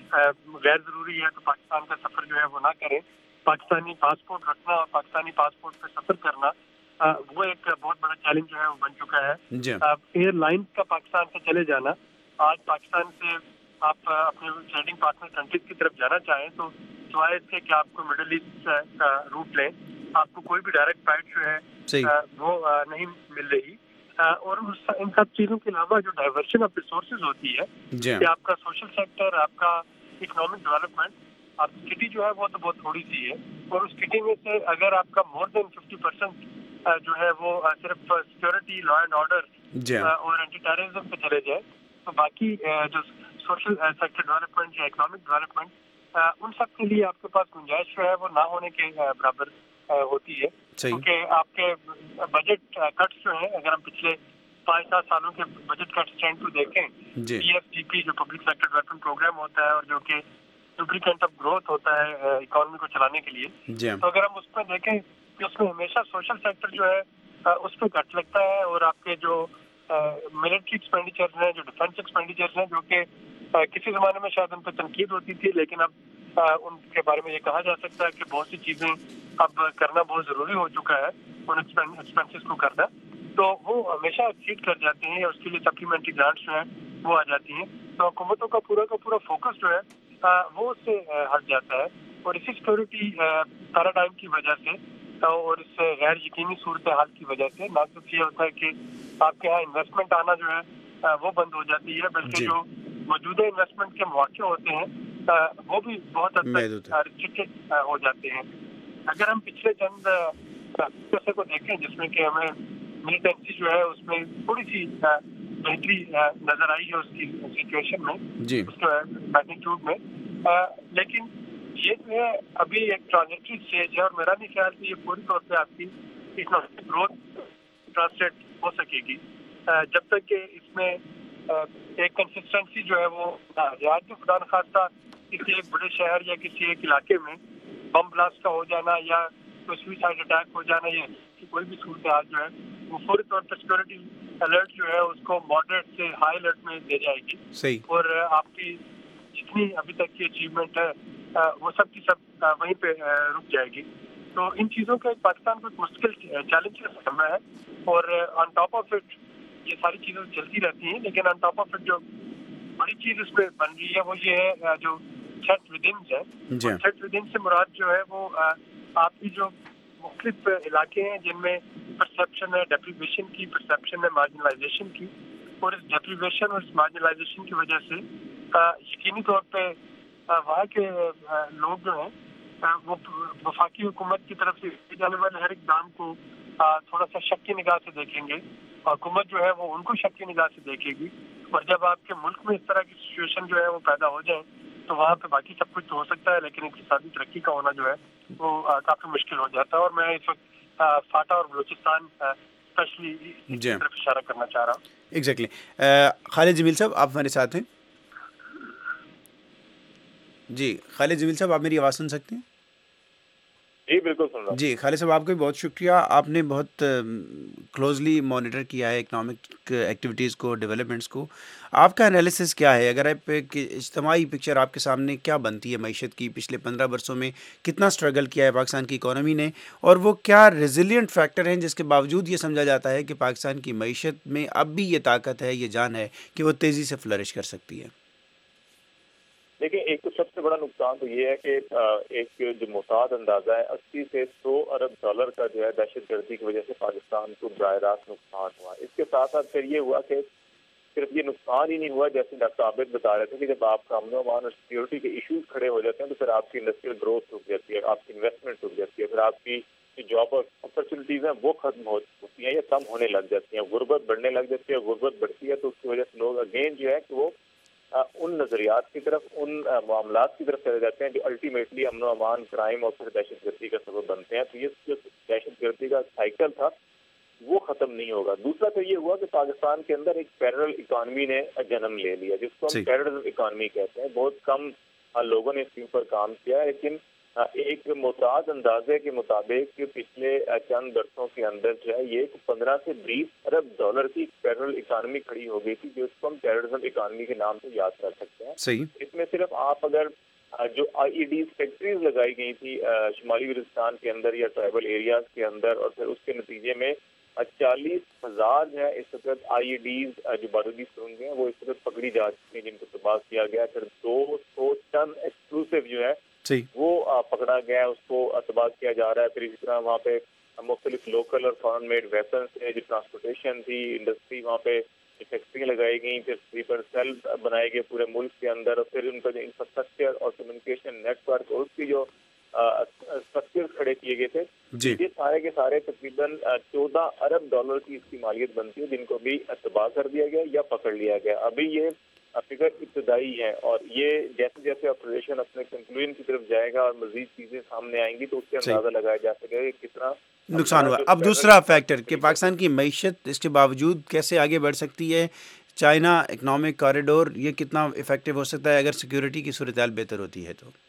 [SPEAKER 4] غیر ضروری ہے تو پاکستان کا سفر جو ہے وہ نہ کریں. پاکستانی پاسپورٹ رکھنا اور پاکستانی پاسپورٹ پہ سفر کرنا وہ ایک بہت بڑا چیلنج جو ہے وہ بن چکا ہے. ایئر لائنس کا پاکستان سے چلے جانا, آج پاکستان سے آپ اپنے ٹریڈنگ پارٹنر کنٹریز کی طرف جانا چاہیں تو سوائے اس کے کہ آپ کو مڈل ایسٹ کا روٹ لیں, آپ کو کوئی بھی ڈائریکٹ فلائٹ جو ہے وہ نہیں مل رہی. اور ان سب چیزوں کے علاوہ جو ڈائیورشن آف ریسورسز ہوتی ہے کہ آپ کا سوشل سیکٹر, آپ کا اکنامک ڈیولپمنٹ, آپ کی سٹی جو ہے وہ تو بہت تھوڑی سی ہے, اور اس سٹی میں سے اگر آپ کا مور دین ففٹی پرسینٹ جو ہے وہ صرف سیکورٹی, لا اینڈ آرڈر اور اینٹی ٹیررزم پہ چلے جائے تو باقی جو سوشل سیکٹر ڈیولپمنٹ یا اکنامک ڈیولپمنٹ ان سب کے لیے آپ کے پاس گنجائش جو ہے وہ نہ ہونے کے برابر ہوتی ہے. کیونکہ آپ کے بجٹ کٹس جو ہیں, اگر ہم پچھلے پانچ سات سالوں کے بجٹ کٹس ٹرینڈ کو دیکھیں, پی ایف جی پی جو پبلک سیکٹر ڈیولپمنٹ پروگرام ہوتا ہے اور جو کہ ڈپلیکینٹ آف گروتھ ہوتا ہے اکانومی کو چلانے کے لیے, تو اگر ہم اس میں دیکھیں کہ اس میں ہمیشہ سوشل سیکٹر جو ہے اس پہ کٹ لگتا ہے, اور آپ کے جو ملٹری ایکسپینڈیچرز ہیں, جو ڈیفینس ایکسپینڈیچرز ہیں, جو کہ کسی زمانے میں شاید ان پہ تنقید ہوتی تھی لیکن اب ان کے بارے میں یہ کہا جا سکتا ہے کہ بہت سی چیزیں اب کرنا بہت ضروری ہو چکا ہے ان ایکسپینسز کو کرنا, تو وہ ہمیشہ ایکسیڈ کر جاتے ہیں, اور اس کے لیے سپلیمنٹری گرانٹس جو ہیں وہ آ جاتی ہیں. تو حکومتوں کا پورا کا پورا فوکس جو ہے وہ اس سے ہٹ جاتا ہے, اور اسی سیکورٹی پیراڈائم کی وجہ سے اور اس غیر یقینی صورتحال کی وجہ سے نہ صرف یہ ہوتا ہے کہ آپ کے یہاں انویسٹمنٹ آنا جو ہے وہ بند ہو جاتی ہے, بلکہ جو موجودہ انویسٹمنٹ کے مواقع ہوتے ہیں وہ بھی بہت حد تک ریسٹرکٹڈ ہو جاتے ہیں. اگر ہم پچھلے چند عرصے کو دیکھیں جس میں کہ ہمیں ملیٹنسی جو ہے اس میں تھوڑی سی بہتری نظر آئی ہے اس کی سچویشن میں, اس کے میگنیٹیوڈ میں, لیکن یہ جو ہے ابھی ایک ٹرانزیٹری اسٹیج ہے, اور میرا نہیں خیال کہ یہ پوری طور پہ آپ کی اکنامک گروتھ ٹرانسلیٹ ہو سکے گی جب تک کہ اس میں ایک کنسسٹنسی جو ہے وہ آج جو خدا نخواستہ کسی ایک بڑے شہر یا کسی ایک علاقے میں بم بلاسٹ کا ہو جانا یا کوئی سوئسائڈ اٹیک ہو جانا یا کوئی بھی صورتحال جو ہے وہ فوری طور پر سیکورٹی الرٹ جو ہے اس کو ماڈریٹ سے ہائی الرٹ میں دے جائے گی. صحیح. اور آپ کی جتنی ابھی تک کی اچیومنٹ ہے وہ سب کی سب وہیں پہ رک جائے گی. تو ان چیزوں کا پاکستان کو ایک مشکل چیلنج کا سامنا ہے, اور آن ٹاپ آف اٹ یہ ساری چیزیں چلتی رہتی ہیں, لیکن آن ٹاپ آف اٹ جو بڑی چیز اس پہ بن رہی ہے وہ یہ ہے جو تھریٹ ودنز ہے. تھریٹ ودن سے مراد جو ہے وہ آپ کی جو مختلف علاقے ہیں جن میں پرسیپشن ہے ڈیپریویشن کی, پرسیپشن ہے مارجنلائزیشن کی, اور اس ڈیپریویشن اور اس مارجنلائزیشن کی وجہ سے یقینی طور پہ وہاں کے لوگ جو ہیں وہ وفاقی حکومت کی طرف سے جانے والے ہر اقدام کو تھوڑا سا شک کی نگاہ سے دیکھیں گے, اور حکومت جو ہے وہ ان کو شک کی نگاہ سے دیکھے گی. اور جب آپ کے ملک میں اس طرح کی سچویشن جو ہے وہ پیدا ہو جائے تو وہاں پہ باقی سب کچھ تو ہو سکتا ہے, لیکن اقتصادی ترقی کا ہونا جو ہے وہ کافی مشکل ہو جاتا ہے. اور میں اس وقت فاٹا اور بلوچستان اسپیشلی اس طرف اشارہ کرنا چاہ رہا ہوں.
[SPEAKER 2] ایگزیکٹلی. خالد جمیل صاحب آپ ہمارے ساتھ ہیں؟ جی خالد جمیل صاحب آپ میری آواز سن سکتے ہیں؟
[SPEAKER 7] جی بالکل سن رہا ہوں.
[SPEAKER 2] جی خالد صاحب آپ کا بھی بہت شکریہ, آپ نے بہت کلوزلی مانیٹر کیا ہے اکنامک ایکٹیویٹیز کو, ڈیولپمنٹس کو. آپ کا انالیسس کیا ہے؟ اگر آپ اجتماعی پکچر آپ کے سامنے کیا بنتی ہے معیشت کی, پچھلے پندرہ برسوں میں کتنا اسٹرگل کیا ہے پاکستان کی اکانومی نے, اور وہ کیا ریزیلینٹ فیکٹر ہیں جس کے باوجود یہ سمجھا جاتا ہے کہ پاکستان کی معیشت میں اب بھی یہ طاقت ہے, یہ جان ہے کہ وہ تیزی سے فلرش کر سکتی ہے؟
[SPEAKER 7] دیکھیں ایک تو سب سے بڑا نقصان تو یہ ہے کہ ایک جو محتاط اندازہ ہے اسی سے سو ارب ڈالر کا جو ہے دہشت گردی کی وجہ سے پاکستان کو براہ راست نقصان ہوا. اس کے ساتھ ساتھ پھر یہ ہوا کہ صرف یہ نقصان ہی نہیں ہوا, جیسے ڈاکٹر عابد بتا رہے تھے کہ جب آپ کا امن و امان اور سیکورٹی کے ایشوز کھڑے ہو جاتے ہیں تو پھر آپ کی انڈسٹریل گروتھ رک جاتی ہے, آپ کی انویسٹمنٹ رک جاتی ہے, پھر آپ کی جو جاب اپرچونیٹیز ہیں وہ ختم ہوتی ہیں یا کم ہونے لگ جاتی ہیں, غربت بڑھنے لگ جاتی ہے. غربت بڑھتی ہے تو اس کی وجہ سے لوگ اگین جو ہے کہ وہ ان نظریات کی طرف, ان معاملات کی طرف چلے جاتے ہیں جو الٹیمیٹلی امن و امان, کرائم اور پھر دہشت گردی کا سبب بنتے ہیں. تو یہ جو دہشت گردی کا سائیکل تھا وہ ختم نہیں ہوگا. دوسرا تو یہ ہوا کہ پاکستان کے اندر ایک پیرل اکانومی نے جنم لے لیا جس کو ہم پیرل اکانومی کہتے ہیں. بہت کم لوگوں نے اس کے اوپر کام کیا ہے, لیکن ایک محتاط اندازے کے مطابق پچھلے چند برسوں کے اندر جو ہے یہ پندرہ سے بیس ارب ڈالر کی پیرل اکانومی کھڑی ہو گئی تھی، جو اس کو ہم ٹیررزم اکانومی کے نام سے یاد کر سکتے ہیں.
[SPEAKER 2] صحیح.
[SPEAKER 7] اس میں صرف آپ اگر جو آئی ای ڈیز فیکٹریز لگائی گئی تھی شمالی وزیرستان کے اندر یا ٹرائبل ایریاز کے اندر، اور پھر اس کے نتیجے میں چالیس ہزار جو ہے اس وقت آئی ای ڈیز جو بارودی سرنگیں ہیں وہ اس وقت پکڑی جا چکی ہیں، جن کو تباہ کیا گیا. پھر دو سو ٹن ایکسکلوسیو جو ہے وہ پکڑا گیا ہے، اس کو تباہ کیا جا رہا ہے. پھر اسی طرح وہاں پہ مختلف لوکل اور فارن میڈ ویپنس جو ٹرانسپورٹیشن تھی، انڈسٹری، وہاں پہ فیکٹریاں لگائی گئیں، پھر سلیپر سیل بنائے گئے پورے ملک کے اندر، اور پھر ان کا جو انفراسٹرکچر اور کمیونیکیشن نیٹ ورک اور اس کی جو اسٹرکچر کھڑے کیے گئے تھے، یہ سارے کے سارے تقریباً چودہ ارب ڈالر کی اس کی مالیت بنتی ہے، جن کو ابھی تباہ کر دیا گیا یا پکڑ لیا گیا. ابھی یہ فگر ابتدائی ہے، اور یہ جیسے جیسے آپریشن اپنے کنکلوژن کی طرف جائے گا اور مزید چیزیں سامنے آئیں گی تو اس سے اندازہ لگایا جا سکے گا کہ کتنا
[SPEAKER 2] نقصان ہوا. اب دوسرا فیکٹر کہ پاکستان کی معیشت اس کے باوجود کیسے آگے بڑھ سکتی ہے، چائنا اکنامک کوریڈور یہ کتنا افیکٹو ہو سکتا ہے اگر سیکیورٹی کی صورتحال بہتر ہوتی ہے تو؟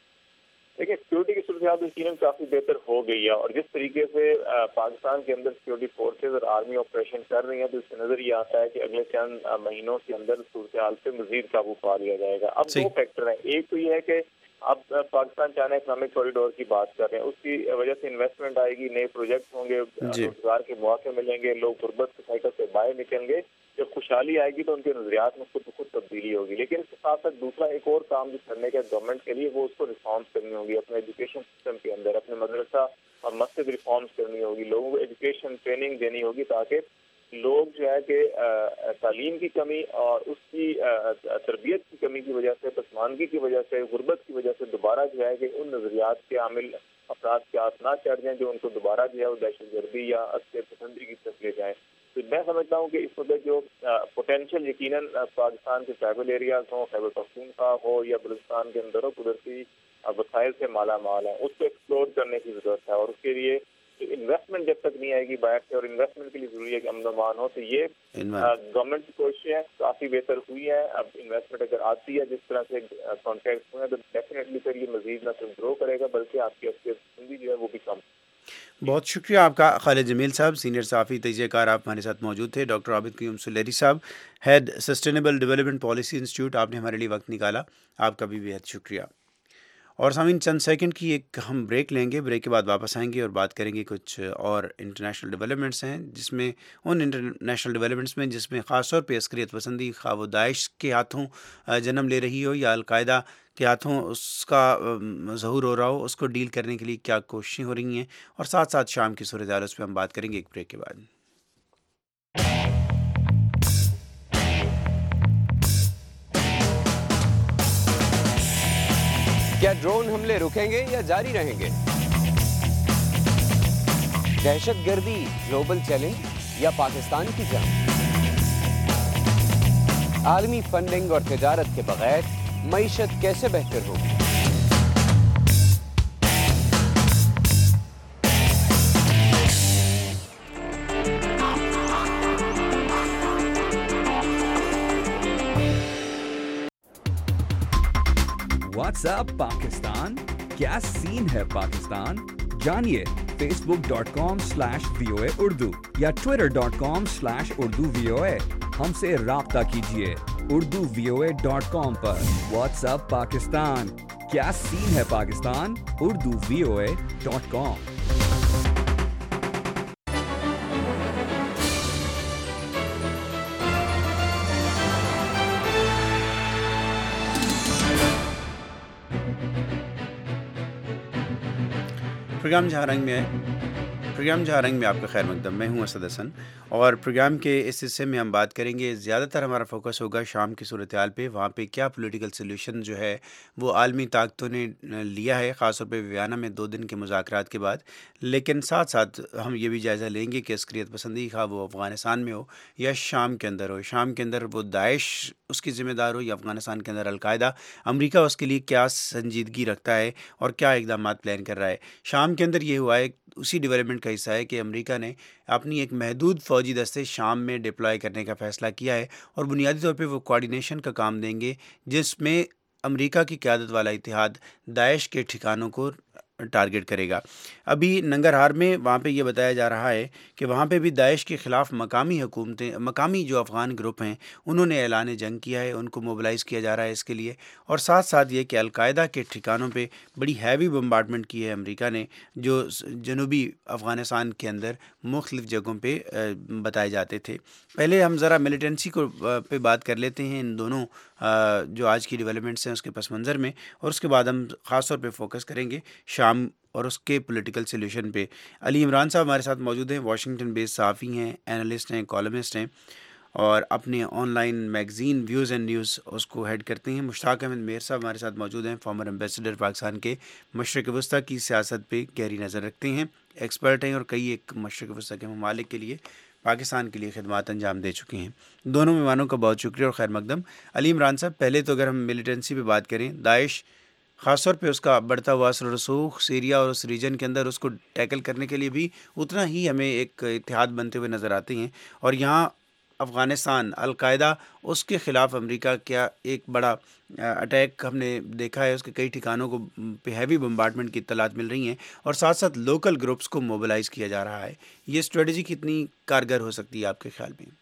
[SPEAKER 7] دیکھیں سیکورٹی کی صورتحال یقیناً کافی بہتر ہو گئی ہے، اور جس طریقے سے پاکستان کے اندر سیکورٹی فورسز اور آرمی آپریشن کر رہی ہیں تو اس سے نظر یہ آتا ہے کہ اگلے چند مہینوں کے اندر صورتحال پہ مزید قابو پا لیا جائے گا. اب دو فیکٹر ہیں، ایک تو یہ ہے کہ اب پاکستان چائنا اکنامک کوریڈور کی بات کر رہے ہیں، اس کی وجہ سے انویسٹمنٹ آئے گی، نئے پروجیکٹ ہوں گے، روزگار کے مواقع ملیں گے، لوگ غربت کے سائیکل سے باہر نکلیں گے. جب خوشحالی آئے گی تو ان کے نظریات میں خود بخود تبدیلی ہوگی. لیکن اس کے ساتھ ساتھ دوسرا ایک اور کام جو کرنے کا گورنمنٹ کے لیے وہ اس کو ریفارمس کرنی ہوگی اپنے ایجوکیشن سسٹم کے اندر، اپنے مدرسہ اور مسجد ریفارمس کرنی ہوگی، لوگوں کو ایجوکیشن ٹریننگ دینی ہوگی تاکہ لوگ جو ہے کہ تعلیم کی کمی اور اس کی تربیت کی کمی کی وجہ سے، پسماندگی کی وجہ سے، غربت کی وجہ سے دوبارہ جو ہے کہ ان نظریات کے عامل افراد کے ہاتھ نہ چڑھ جائیں جو ان کو دوبارہ جو ہے وہ دہشت گردی یا عسکر پسندی کی طرف لے جائیں. تو میں سمجھتا ہوں کہ اس وقت جو پوٹینشیل یقیناً پاکستان کے ٹرائبل ایریاز ہوں، خیبر پختونخوا ہو یا بلوچستان کے اندر ہو، قدرتی وسائل سے مالا مال ہیں، اس کو ایکسپلور کرنے کی ضرورت ہے. اور اس کے لیے انویسٹمنٹ جب تک نہیں آئے گی باہر سے، اور انویسٹمنٹ کے لیے ضروری ہے کہ امن و امان ہو، تو یہ گورنمنٹ کی کوششیں کافی بہتر ہوئی ہیں. اب انویسٹمنٹ اگر آتی ہے جس طرح سے کانٹیکٹ ہوئے ہیں تو ڈیفینیٹلی پھر یہ مزید نہ صرف گرو کرے گا بلکہ آپ کی اصلیت جو ہے وہ بھی کم.
[SPEAKER 2] بہت شکریہ آپ کا خالد جمیل صاحب، سینئر صحافی تجزیہ کار، آپ ہمارے ساتھ موجود تھے. ڈاکٹر عابد قیوم سلیری صاحب، head sustainable development policy institute, آپ نے ہمارے لیے وقت نکالا، آپ کا بھی بہت شکریہ. اور سامعین چند سیکنڈ کی ایک ہم بریک لیں گے، بریک کے بعد واپس آئیں گے اور بات کریں گے کچھ اور انٹرنیشنل ڈیولپمنٹس ہیں جس میں ان انٹرنیشنل ڈیولپمنٹس میں جس میں خاص طور پہ عسکریت پسندی خواہ وہ داعش کے ہاتھوں جنم لے رہی ہو یا القاعدہ کے ہاتھوں اس کا ظہور ہو رہا ہو، اس کو ڈیل کرنے کے لیے کیا کوششیں ہو رہی ہیں، اور ساتھ ساتھ شام کی صورتحال اس پہ ہم بات کریں گے ایک بریک کے بعد.
[SPEAKER 8] کیا ڈرون حملے رکیں گے یا جاری رہیں گے؟ دہشت گردی گلوبل چیلنج یا پاکستان کی جنگ؟ عالمی فنڈنگ اور تجارت کے بغیر معیشت کیسے بہتر ہوگی؟
[SPEAKER 5] واٹس ایپ پاکستان، کیا سین ہے پاکستان؟ جانیے Facebook dot com slash V O A Urdu یا Twitter dot com slash Urdu V O A. ہم سے رابطہ کیجیے Urdu V O A dot com پر. واٹس ایپ پاکستان، کیا سین ہے Pakistan? Urdu V O A dot com.
[SPEAKER 2] Programme جہاں رنگ میں ہے پروگرام جہاں رنگ میں آپ کا خیر مقدم. میں ہوں اسد حسن، اور پروگرام کے اس حصے میں ہم بات کریں گے، زیادہ تر ہمارا فوکس ہوگا شام کی صورتحال پہ. وہاں پہ کیا پولیٹیکل سلیوشن جو ہے وہ عالمی طاقتوں نے لیا ہے، خاص طور پہ ویانا میں دو دن کے مذاکرات کے بعد. لیکن ساتھ ساتھ ہم یہ بھی جائزہ لیں گے کہ عسکریت پسندی خواہ وہ افغانستان میں ہو یا شام کے اندر ہو، شام کے اندر وہ داعش اس کی ذمہ دار ہو یا افغانستان کے اندر القاعدہ، امریکہ اس کے لیے کیا سنجیدگی رکھتا ہے اور کیا اقدامات پلان کر رہا ہے. شام کے اندر یہ ہوا ہے، اسی ڈیولپمنٹ کا حصہ ہے کہ امریکہ نے اپنی ایک محدود فوجی دستے شام میں ڈپلوائے کرنے کا فیصلہ کیا ہے، اور بنیادی طور پہ وہ کوارڈینیشن کا کام دیں گے جس میں امریکہ کی قیادت والا اتحاد داعش کے ٹھکانوں کو ٹارگٹ کرے گا. ابھی ننگرہار میں وہاں پہ یہ بتایا جا رہا ہے کہ وہاں پہ بھی داعش کے خلاف مقامی حکومتیں مقامی جو افغان گروپ ہیں انہوں نے اعلان جنگ کیا ہے, ان کو موبلائز کیا جا رہا ہے اس کے لیے. اور ساتھ ساتھ یہ کہ القاعدہ کے ٹھکانوں پہ بڑی ہیوی بمبارڈمنٹ کی ہے امریکہ نے, جو جنوبی افغانستان کے اندر مختلف جگہوں پہ بتائے جاتے تھے. پہلے ہم ذرا ملیٹنسی کو پہ بات کر لیتے ہیں, ان دونوں جو آج کی ڈیولپمنٹس ہیں اس کے پس منظر میں, اور اس کے بعد ہم خاص طور پہ فوکس کریں گے شام اور اس کے پولیٹیکل سلیوشن پہ. علی عمران صاحب ہمارے ساتھ موجود ہیں, واشنگٹن بیس صحافی ہیں, اینالسٹ ہیں, کالمسٹ ہیں, اور اپنے online magazine Views and News اس کو ہیڈ کرتے ہیں. مشتاق احمد میر صاحب ہمارے ساتھ موجود ہیں, فارمر ایمبیسڈر پاکستان کے, مشرق وسطیٰ کی سیاست پہ گہری نظر رکھتے ہیں, ایکسپرٹ ہیں, اور کئی ایک مشرق وسطیٰ کے ممالک کے لیے پاکستان کے لیے خدمات انجام دے چکے ہیں. دونوں مہمانوں کا بہت شکریہ اور خیر مقدم. علی عمران صاحب, پہلے تو اگر ہم ملیٹنسی پہ بات کریں, داعش خاص طور پہ اس کا بڑھتا ہوا اثر و رسوخ سیریا اور اس ریجن کے اندر, اس کو ٹیکل کرنے کے لیے بھی اتنا ہی ہمیں ایک اتحاد بنتے ہوئے نظر آتے ہیں. اور یہاں افغانستان, القاعدہ, اس کے خلاف امریکہ کیا ایک بڑا اٹیک ہم نے دیکھا ہے, اس کے کئی ٹھکانوں کو پہ ہیوی بمبارڈمنٹ کی اطلاعات مل رہی ہیں, اور ساتھ ساتھ لوکل گروپس کو موبلائز کیا جا رہا ہے. یہ اسٹریٹجی کتنی کارگر ہو سکتی ہے آپ کے خیال میں؟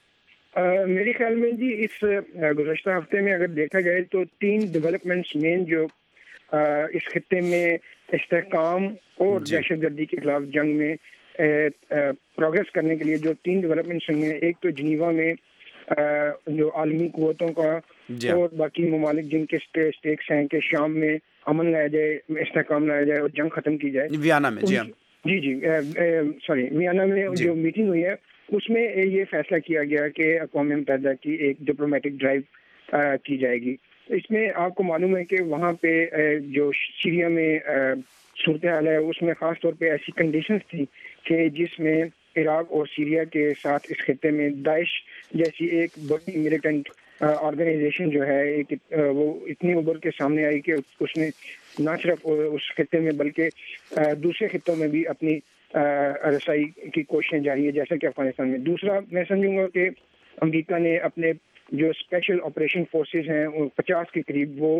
[SPEAKER 9] Uh, میرے خیال میں جی اس گزشتہ ہفتے میں اگر دیکھا جائے تو تین ڈیولپمنٹس مین جو uh, اس خطے میں استحکام اور جی. دہشت گردی کے خلاف جنگ میں پروگریس uh, uh, کرنے کے لیے جو تین ڈیولپمنٹس ہیں, ایک تو جنیوا میں uh, جو عالمی قوتوں کا جی. اور باقی ممالک جن کے اسٹیکس ہیں کہ شام میں امن لایا جائے, استحکام لایا جائے اور جنگ ختم کی جائے.
[SPEAKER 2] ویانا میں جی
[SPEAKER 9] جی جی سوری ویانا میں جی. جو میٹنگ ہوئی ہے اس میں یہ فیصلہ کیا گیا کہ اقوام متحدہ کی ایک ڈپلومیٹک ڈرائیو کی جائے گی. اس میں آپ کو معلوم ہے کہ وہاں پہ جو سیریا میں صورتحال ہے اس میں خاص طور پہ ایسی کنڈیشنز تھی کہ جس میں عراق اور سیریا کے ساتھ اس خطے میں داعش جیسی ایک بڑی ملیٹنٹ آرگنائزیشن جو ہے ایک وہ اتنی ابھر کے سامنے آئی کہ اس نے نہ صرف اس خطے میں بلکہ دوسرے خطوں میں بھی اپنی رسائی کی کوششیں جاری ہے, جیسا کہ افغانستان میں. دوسرا میں سمجھوں گا کہ امریکہ نے اپنے جو اسپیشل آپریشن فورسز ہیں پچاس کے قریب وہ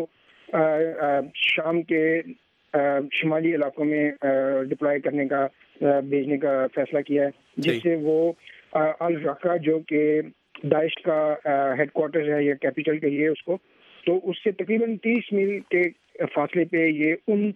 [SPEAKER 9] شام کے شمالی علاقوں میں ڈپلائے کرنے کا بھیجنے کا فیصلہ کیا ہے, جس سے وہ الرقہ جو کہ داعش کا ہیڈ کوارٹرز ہے یا کیپیٹل کہیے اس کو, تو اس سے تقریباً تیس میل کے فاصلے پہ یہ ان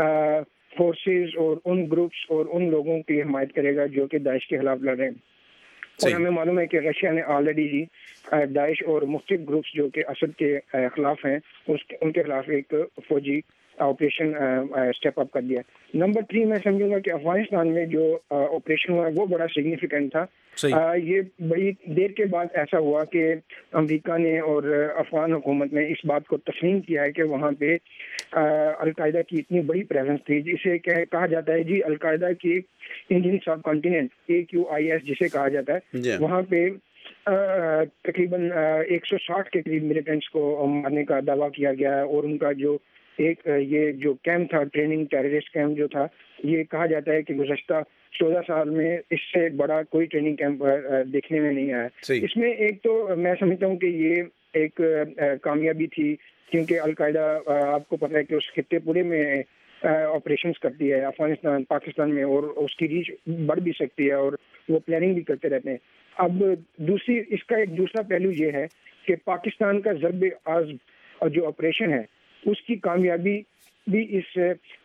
[SPEAKER 9] فورسز اور ان گروپس اور ان لوگوں کی حمایت کرے گا جو کہ داعش کے خلاف لڑ رہے ہیں. اور ہمیں معلوم ہے کہ رشیا نے آلریڈی ہی داعش اور مختلف گروپس جو کہ اسد کے خلاف ہیں اس کے ان کے خلاف ایک فوجی آپریشن اسٹیپ اپ کر دیا. نمبر تھری میں سمجھوں گا کہ افغانستان میں جو آپریشن ہوا وہ بڑا سگنیفیکنٹ تھا. یہ بڑی دیر کے بعد ایسا ہوا کہ امریکہ نے اور افغان حکومت نے اس بات کو تسلیم کیا ہے کہ وہاں پہ القاعدہ کی اتنی بڑی پریزنس تھی, جسے کہا جاتا ہے جی القاعدہ کی Indian subcontinent A Q I S جسے کہا جاتا ہے, وہاں پہ تقریباً ایک سو ساٹھ کے قریب ملیٹنٹس کو مارنے کا دعویٰ کیا گیا ہے. اور ان کا جو ایک یہ جو کیمپ تھا ٹریننگ ٹیررسٹ کیمپ جو تھا, یہ کہا جاتا ہے کہ گزشتہ چودہ سال میں اس سے بڑا کوئی ٹریننگ کیمپ دیکھنے میں نہیں آیا. اس میں ایک تو میں سمجھتا ہوں کہ یہ ایک کامیابی تھی کیونکہ القاعدہ آپ کو پتہ ہے کہ اس خطے پورے میں آپریشنز کرتی ہے, افغانستان پاکستان میں, اور اس کی ریچ بڑھ بھی سکتی ہے اور وہ پلاننگ بھی کرتے رہتے ہیں. اب دوسری اس کا ایک دوسرا پہلو یہ ہے کہ پاکستان کا ضرب عزم جو آپریشن ہے اس کی کامیابی بھی اس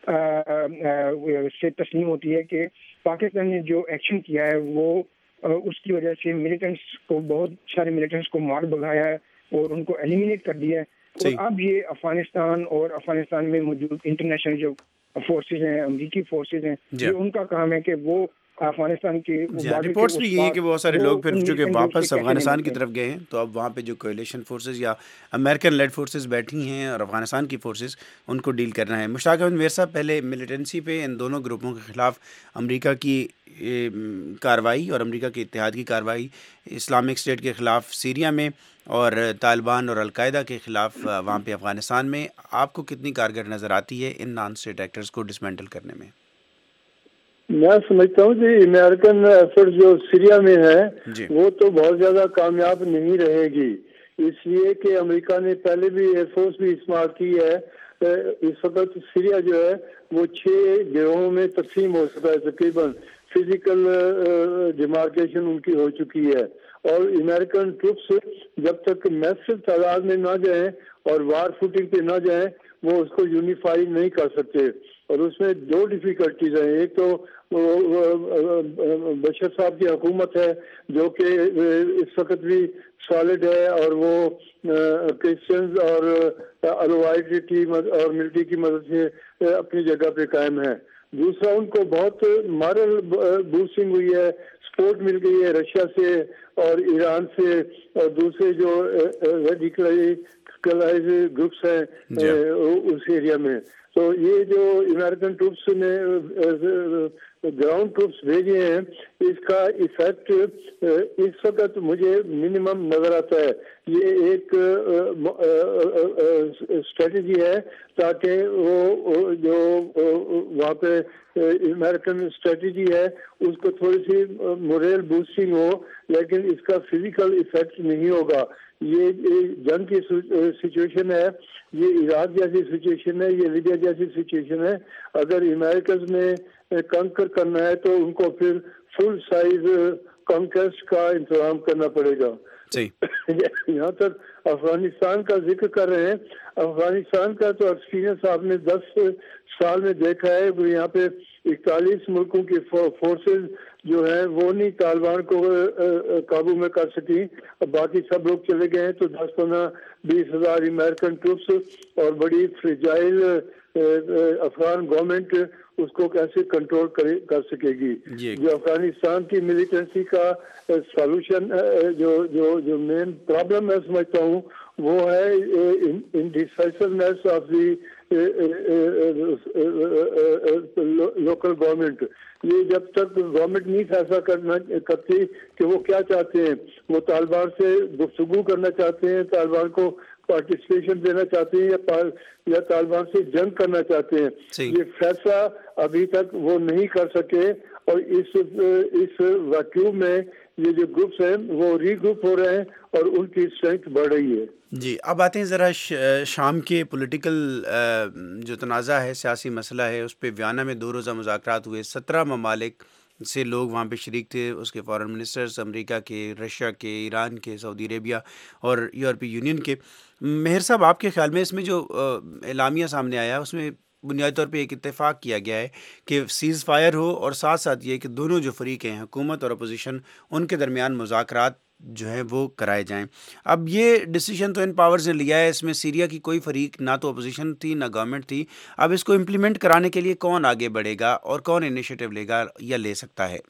[SPEAKER 9] سے تسلیم ہوتی ہے کہ پاکستان نے جو ایکشن کیا ہے وہ اس کی وجہ سے ملیٹنٹس کو بہت سارے ملیٹنٹس کو مار بھگایا ہے اور ان کو ایلیمینیٹ کر دیا ہے. اور اب یہ افغانستان اور افغانستان میں موجود انٹرنیشنل جو فورسز ہیں, امریکی فورسز ہیں, یہ ان کا کام ہے کہ وہ افغانستان کی
[SPEAKER 2] رپورٹس بھی یہ ہیں کہ بہت سارے لوگ پھر جو کہ واپس افغانستان کی طرف گئے ہیں, تو اب وہاں پہ جو کولیشن فورسز یا امریکن لیڈ فورسز بیٹھی ہیں اور افغانستان کی فورسز ان کو ڈیل کرنا ہے. مشتاق احمد میر صاحب, پہلے ملیٹنسی پہ ان دونوں گروپوں کے خلاف امریکہ کی کارروائی اور امریکہ کے اتحاد کی کارروائی اسلامک اسٹیٹ کے خلاف سیریا میں اور طالبان اور القاعدہ کے خلاف وہاں پہ افغانستان میں, آپ کو کتنی کارگر نظر آتی ہے ان نان اسٹیٹ ایکٹرز کو ڈسمینٹل کرنے میں؟
[SPEAKER 10] میں سمجھتا ہوں کہ امریکن ایفرٹ جو سیریا میں ہے جی. وہ تو بہت زیادہ کامیاب نہیں رہے گی اس لیے کہ امریکہ نے پہلے بھی ایئر فورس بھی استعمال کی ہے. اس وقت سیریا جو ہے وہ چھ گروہوں میں تقسیم ہو چکا ہے تقریباً. فزیکل ڈیمارکیشن ان کی ہو چکی ہے اور امریکن ٹروپس جب تک میسو تعداد میں نہ جائیں اور وار فوٹنگ پہ نہ جائیں وہ اس کو یونیفائی نہیں کر سکتے. اور اس میں دو ڈیفیکلٹیز ہیں. ایک تو بشر صاحب کی حکومت ہے جو کہ اس وقت بھی سالڈ ہے اور وہ کرسچنز اور الوائٹ کی اور ملٹری کی مدد سے اپنی جگہ پہ قائم ہے. دوسرا ان کو بہت مارل بوسٹنگ ہوئی ہے, سپورٹ مل گئی ہے رشیا سے اور ایران سے اور دوسرے جو ریڈیکلائز گروپس ہیں اس ایریا میں. تو یہ جو امریکن ٹروپس نے گراؤنڈ ٹروپس بھیجے ہیں اس کا ایفیکٹ اس وقت مجھے منیمم نظر آتا ہے. یہ ایک اسٹریٹجی ہے تاکہ وہ جو وہاں پہ امریکن اسٹریٹجی ہے اس کو تھوڑی سی موریل بوسٹنگ ہو, لیکن اس کا فزیکل ایفیکٹ نہیں ہوگا. یہ جنگ کی سچویشن ہے, یہ عراق جیسی سچویشن ہے, یہ لیبیا جیسی سچویشن ہے. اگر امریکز نے کنکر کرنا ہے تو ان کو پھر فل سائز کنکسٹ کا انتظام کرنا پڑے گا. یہاں تک افغانستان کا ذکر کر رہے ہیں. افغانستان کا تو ایکسپیرینس آپ نے دس سال میں دیکھا ہے. یہاں پہ اکتالیس ملکوں کی فورسز جو ہیں وہ نہیں طالبان کو قابو میں کر سکی. باقی سب لوگ چلے گئے ہیں تو دس پندرہ بیس ہزار امریکن ٹروپس اور بڑی فریجائل افغان گورنمنٹ اس کو کیسے کنٹرول کر سکے گی. جو افغانستان کی ملیٹنسی کا سولوشن جو جو جو مین پرابلم میں سمجھتا ہوں وہ ہے indecisiveness of the local government. یہ جب تک گورنمنٹ نہیں فیصلہ کرنا کرتی کہ وہ کیا چاہتے ہیں, وہ طالبان سے گفتگو کرنا چاہتے ہیں, طالبان کو پارٹیسپیشن دینا چاہتے ہیں یا یا طالبان سے جنگ کرنا چاہتے ہیں, یہ فیصلہ ابھی تک وہ نہیں کر سکے. اور اس اس ویکیوم میں یہ جو گروپس ہیں وہ ری گروپ ہو رہے ہیں اور ان کی اسٹرینتھ بڑھ رہی ہے.
[SPEAKER 2] جی اب آتے ہیں ذرا شام کے پولیٹیکل جو تنازع ہے, سیاسی مسئلہ ہے, اس پہ ویانا میں دو روزہ مذاکرات ہوئے. سترہ ممالک سے لوگ وہاں پہ شریک تھے, اس کے فارن منسٹرز امریکہ کے, رشیا کے, ایران کے, سعودی عربیہ اور یورپی یونین کے. مہر صاحب آپ کے خیال میں اس میں جو اعلامیہ سامنے آیا اس میں بنیادی طور پہ ایک اتفاق کیا گیا ہے کہ سیز فائر ہو اور ساتھ ساتھ یہ کہ دونوں جو فریق ہیں حکومت اور اپوزیشن ان کے درمیان مذاکرات جو ہیں وہ کرائے جائیں. اب یہ ڈیسیجن تو ان پاورز نے لیا ہے, اس میں سیریا کی کوئی فریق نہ تو اپوزیشن تھی نہ گورنمنٹ تھی. اب اس کو امپلیمنٹ کرانے کے لیے کون آگے بڑھے گا اور کون انیشیٹو لے گا یا لے سکتا ہے؟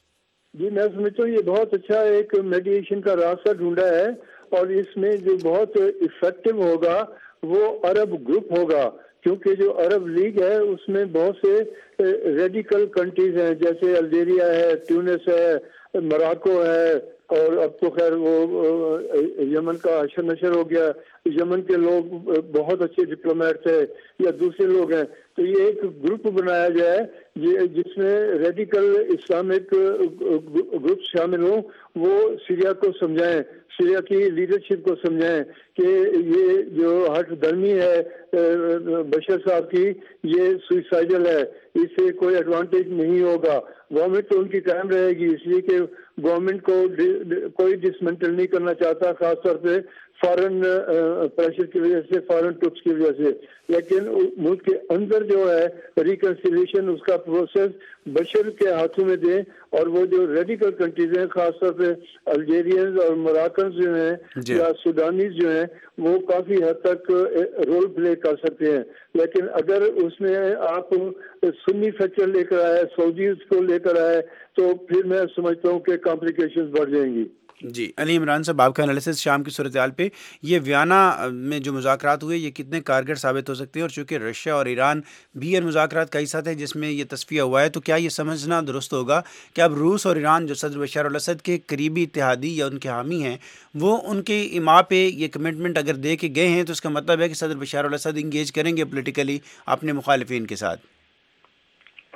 [SPEAKER 10] جی میں سمجھتا ہوں یہ بہت اچھا ایک میڈیشن کا راستہ ڈھونڈا ہے اور اس میں جو بہت افیکٹو ہوگا وہ عرب گروپ ہوگا, کیونکہ جو عرب لیگ ہے اس میں بہت سے ریڈیکل کنٹریز ہیں جیسے الجیریا ہے, ٹیونس ہے, موراکو ہے اور اب تو خیر وہ یمن کا حشر نشر ہو گیا. یمن کے لوگ بہت اچھے ڈپلومیٹ تھے یا دوسرے لوگ ہیں. تو یہ ایک گروپ بنایا جائے جس میں ریڈیکل اسلامک گروپ شامل ہوں, وہ سیریا کو سمجھائیں, سیریا کی لیڈرشپ کو سمجھائیں کہ یہ جو ہٹ درمی ہے بشر صاحب کی یہ سوئسائڈل ہے, اس سے کوئی ایڈوانٹیج نہیں ہوگا. گورنمنٹ تو ان کی قائم رہے گی اس لیے کہ گورنمنٹ کو کوئی ڈسمنٹل نہیں کرنا چاہتا, خاص طور پہ فارن پریشر کی وجہ سے, فارن ٹروپس کی وجہ سے. لیکن ملک کے اندر جو ہے ریکنسیلیشن اس کا پروسیس بشر کے ہاتھوں میں دیں اور وہ جو ریڈیکل کنٹریز ہیں خاص طور پہ الجیرینز اور موراکنز جو ہیں یا سوڈانیز جو ہیں وہ کافی حد تک رول پلے کر سکتے ہیں. لیکن اگر اس میں آپ سنی فیکٹر لے کر آئے, سعودیز کو لے کر آئے تو پھر میں سمجھتا ہوں کہ کمپلیکیشنز بڑھ جائیں گی.
[SPEAKER 2] جی علی عمران صاحب آپ کا انالیسس شام کی صورتحال پہ, یہ ویانا میں جو مذاکرات ہوئے یہ کتنے کارگر ثابت ہو سکتے ہیں, اور چونکہ رشیا اور ایران بھی ان مذاکرات کا حصہ تھے جس میں یہ تصفیہ ہوا ہے, تو کیا یہ سمجھنا درست ہوگا کہ اب روس اور ایران جو صدر بشار الاسد کے قریبی اتحادی یا ان کے حامی ہیں وہ ان کے ایما پہ یہ کمٹمنٹ اگر دے کے گئے ہیں تو اس کا مطلب ہے کہ صدر بشار الاسد انگیج کریں گے پولیٹیکلی اپنے مخالفین کے ساتھ؟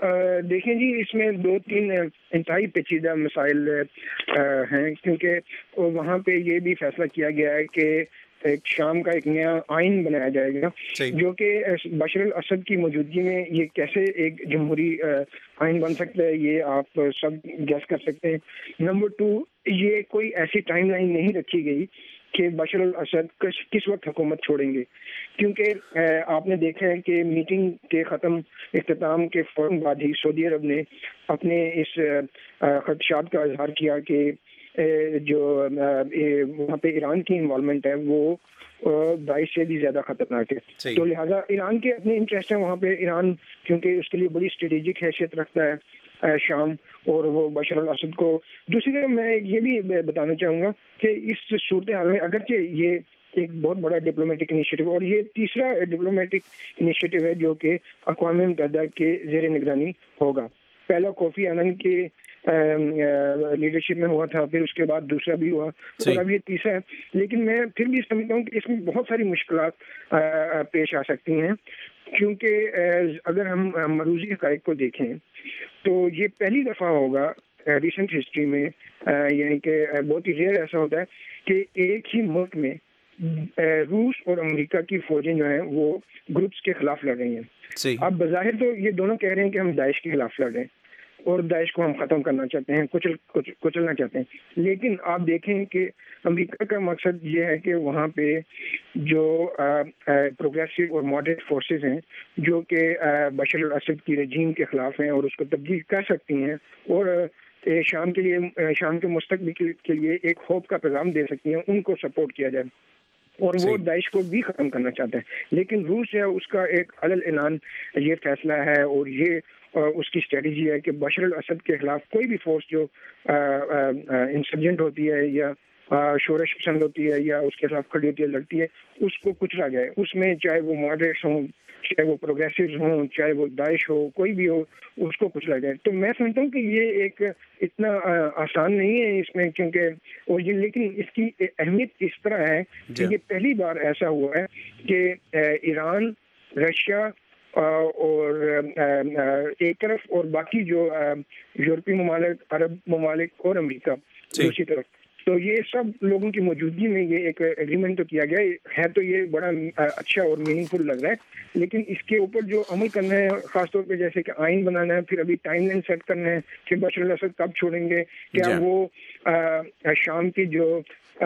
[SPEAKER 9] دیکھیں جی اس میں دو تین انتہائی پیچیدہ مسائل ہیں، کیونکہ وہاں پہ یہ بھی فیصلہ کیا گیا ہے کہ ایک شام کا ایک نیا آئین بنایا جائے گا جو کہ بشر الاسد کی موجودگی میں یہ کیسے ایک جمہوری آئین بن سکتا ہے یہ آپ سب گیس کر سکتے ہیں۔ نمبر ٹو، یہ کوئی ایسی ٹائم لائن نہیں رکھی گئی کہ بشر الاسد کس وقت حکومت چھوڑیں گے، کیونکہ آپ نے دیکھا ہے کہ میٹنگ کے ختم اختتام کے فوراً بعد ہی سعودی عرب نے اپنے اس خدشات کا اظہار کیا کہ جو وہاں پہ ایران کی انوالومنٹ ہے وہ داعش سے بھی زیادہ خطرناک ہے، تو لہٰذا ایران کے اپنے انٹرسٹ ہیں وہاں پہ، ایران کیونکہ اس کے لیے بڑی اسٹریٹجک حیثیت رکھتا ہے شام، اور وہ بشر الاسد کو۔ دوسری طرف میں یہ بھی بتانا چاہوں گا کہ اس صورتحال میں اگرچہ یہ ایک بہت بڑا ڈپلومیٹک انیشیٹو، اور یہ تیسرا ڈپلومیٹک انیشیٹو ہے جو کہ اقوام متحدہ کے زیر نگرانی ہوگا۔ پہلا کوفی عنان کے لیڈرشپ میں ہوا تھا، پھر اس کے بعد دوسرا بھی ہوا، اور اب یہ تیسرا ہے، لیکن میں پھر بھی سمجھتا ہوں کہ اس میں بہت ساری مشکلات پیش آ سکتی ہیں، کیونکہ اگر ہم مروزی حقائق کو دیکھیں تو یہ پہلی دفعہ ہوگا ریسنٹ ہسٹری میں، یعنی کہ بہت ہی ریئر ایسا ہوتا ہے کہ ایک ہی ملک میں روس اور امریکہ کی فوجیں جو ہیں وہ گروپس کے خلاف لڑ رہی ہیں۔ اب بظاہر تو یہ دونوں کہہ رہے ہیں کہ ہم داعش کے خلاف لڑ رہے ہیں اور داعش کو ہم ختم کرنا چاہتے ہیں، کچل کچلنا چاہتے ہیں، لیکن آپ دیکھیں کہ امریکہ کا مقصد یہ ہے کہ وہاں پہ جو پروگریسو اور ماڈریٹ فورسز ہیں جو کہ بشر الاسد کی رجیم کے خلاف ہیں اور اس کو تبدیل کر سکتی ہیں اور شام کے لیے شام کے مستقبل کے لیے ایک ہوپ کا پیغام دے سکتی ہیں، ان کو سپورٹ کیا جائے، اور وہ داعش کو بھی ختم کرنا چاہتے ہیں۔ لیکن روس جو ہے اس کا ایک علل اعلان یہ فیصلہ ہے اور یہ اس کی اسٹریٹجی ہے کہ بشر الاسد کے خلاف کوئی بھی فورس جو انسرجنٹ ہوتی ہے یا شورش پسند ہوتی ہے یا اس کے خلاف کھڑی ہوتی ہے، لڑتی ہے، اس کو کچلا جائے، اس میں چاہے وہ ماڈریٹس ہوں، چاہے وہ پروگریسوز ہوں، چاہے وہ داعش ہو، کوئی بھی ہو، اس کو کچلا جائے۔ تو میں سمجھتا ہوں کہ یہ ایک اتنا آسان نہیں ہے اس میں، کیونکہ اور یہ لیکن اس کی اہمیت اس طرح ہے کہ یہ پہلی بار ایسا ہوا ہے کہ ایران، رشیا اور ایک طرف اور باقی جو یورپی ممالک، عرب ممالک اور امریکہ دوسری طرف، تو یہ سب لوگوں کی موجودگی میں یہ ایک ایگریمنٹ تو کیا گیا ہے، تو یہ بڑا اچھا اور میننگ فل لگ رہا ہے، لیکن اس کے اوپر جو عمل کرنا ہے، خاص طور پہ جیسے کہ آئین بنانا ہے، پھر ابھی ٹائم لائن سیٹ کرنا ہے کہ بشر الاسد کب چھوڑیں گے، کیا وہ شام کی جو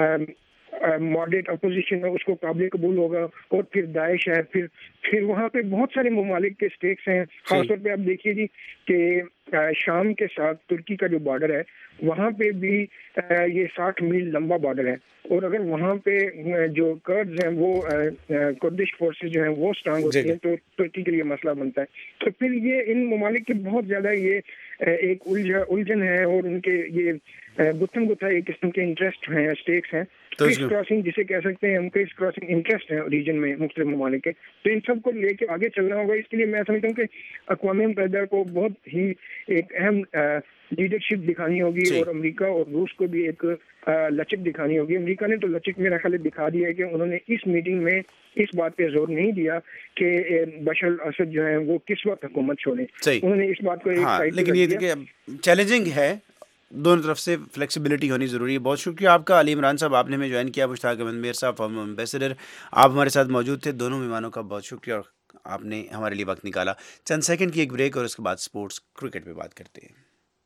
[SPEAKER 9] ماڈریٹ اپوزیشن ہے اس کو قابل قبول ہوگا، اور پھر داعش ہے، پھر پھر وہاں پہ بہت سارے ممالک کے سٹیکس ہیں، خاص طور پہ آپ دیکھیے جی کہ شام کے ساتھ ترکی کا جو بارڈر ہے وہاں پہ بھی یہ ساٹھ میل لمبا بارڈر ہے، اور اگر وہاں پہ جو کرڈز ہیں وہ کردش فورسز جو ہیں وہ اسٹرانگ ہوتی ہیں تو ترکی کے لیے مسئلہ بنتا ہے، تو پھر یہ ان ممالک کے بہت زیادہ یہ ایک الجھن ہے، اور ان کے یہ گتھم گتھا ایک قسم کے انٹرسٹ ہیں، اسٹیکس ہیں، کرس کراسنگ جسے کہہ سکتے ہیں ہم، کرس کراسنگ انٹرسٹ ہیں ریجن میں مختلف ممالک کے، تو ان سب کو لے کے آگے چلنا ہوگا۔ اس کے لیے میں سمجھتا ہوں کہ اقوام متحدہ کو بہت ہی ایک اہم لیڈرشپ دکھانی ہوگی، اور امریکہ اور روس کو بھی ایک لچک دکھانی ہوگی۔ امریکہ نے تو لچک میرا خیال دکھا دی ہے کہ انہوں نے اس میٹنگ میں اس بات پہ زور نہیں دیا کہ بشر الاسد جو ہیں وہ کس وقت حکومت چھوڑیں، انہوں نے اس بات کو ایک سائڈ پہ رکھ دیا۔
[SPEAKER 2] لیکن یہ چیلنجنگ ہے، دونوں طرف سے فلیکسیبلٹی ہونی ضروری ہے۔ بہت شکریہ آپ کا علی عمران صاحب، آپ نے ہمیں جوائن کیا، مشتاق احمد میر صاحب فرام ایمبیسڈر، آپ ہمارے ساتھ موجود تھے، دونوں مہمانوں کا بہت شکریہ، اور آپ نے ہمارے لیے وقت نکالا۔ چند سیکنڈ کی ایک بریک اور اس کے بعد سپورٹس کرکٹ پہ بات کرتے ہیں۔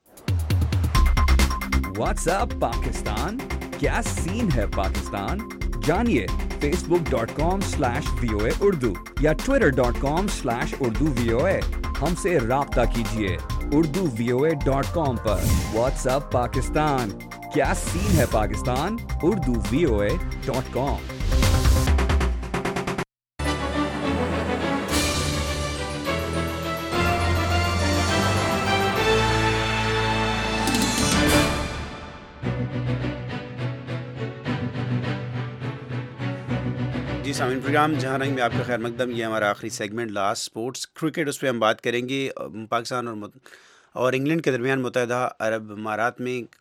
[SPEAKER 5] واٹس اپ پاکستان، کیا سین ہے پاکستان؟ جانیے Facebook dot com slash V O A Urdu یا Twitter dot com slash Urdu V O A, ہم سے رابطہ کیجیے Urdu V O A dot com پر۔ واٹس اپ پاکستان، کیا سین ہے Pakistan? Urdu V O A dot com.
[SPEAKER 2] جی سامعین، پروگرام جہاں رنگ میں آپ کا خیر مقدم، یہ ہمارا آخری سیگمنٹ لاسٹ سپورٹس کرکٹ، اس پہ ہم بات کریں گے۔ پاکستان اور اور انگلینڈ کے درمیان متحدہ عرب امارات میں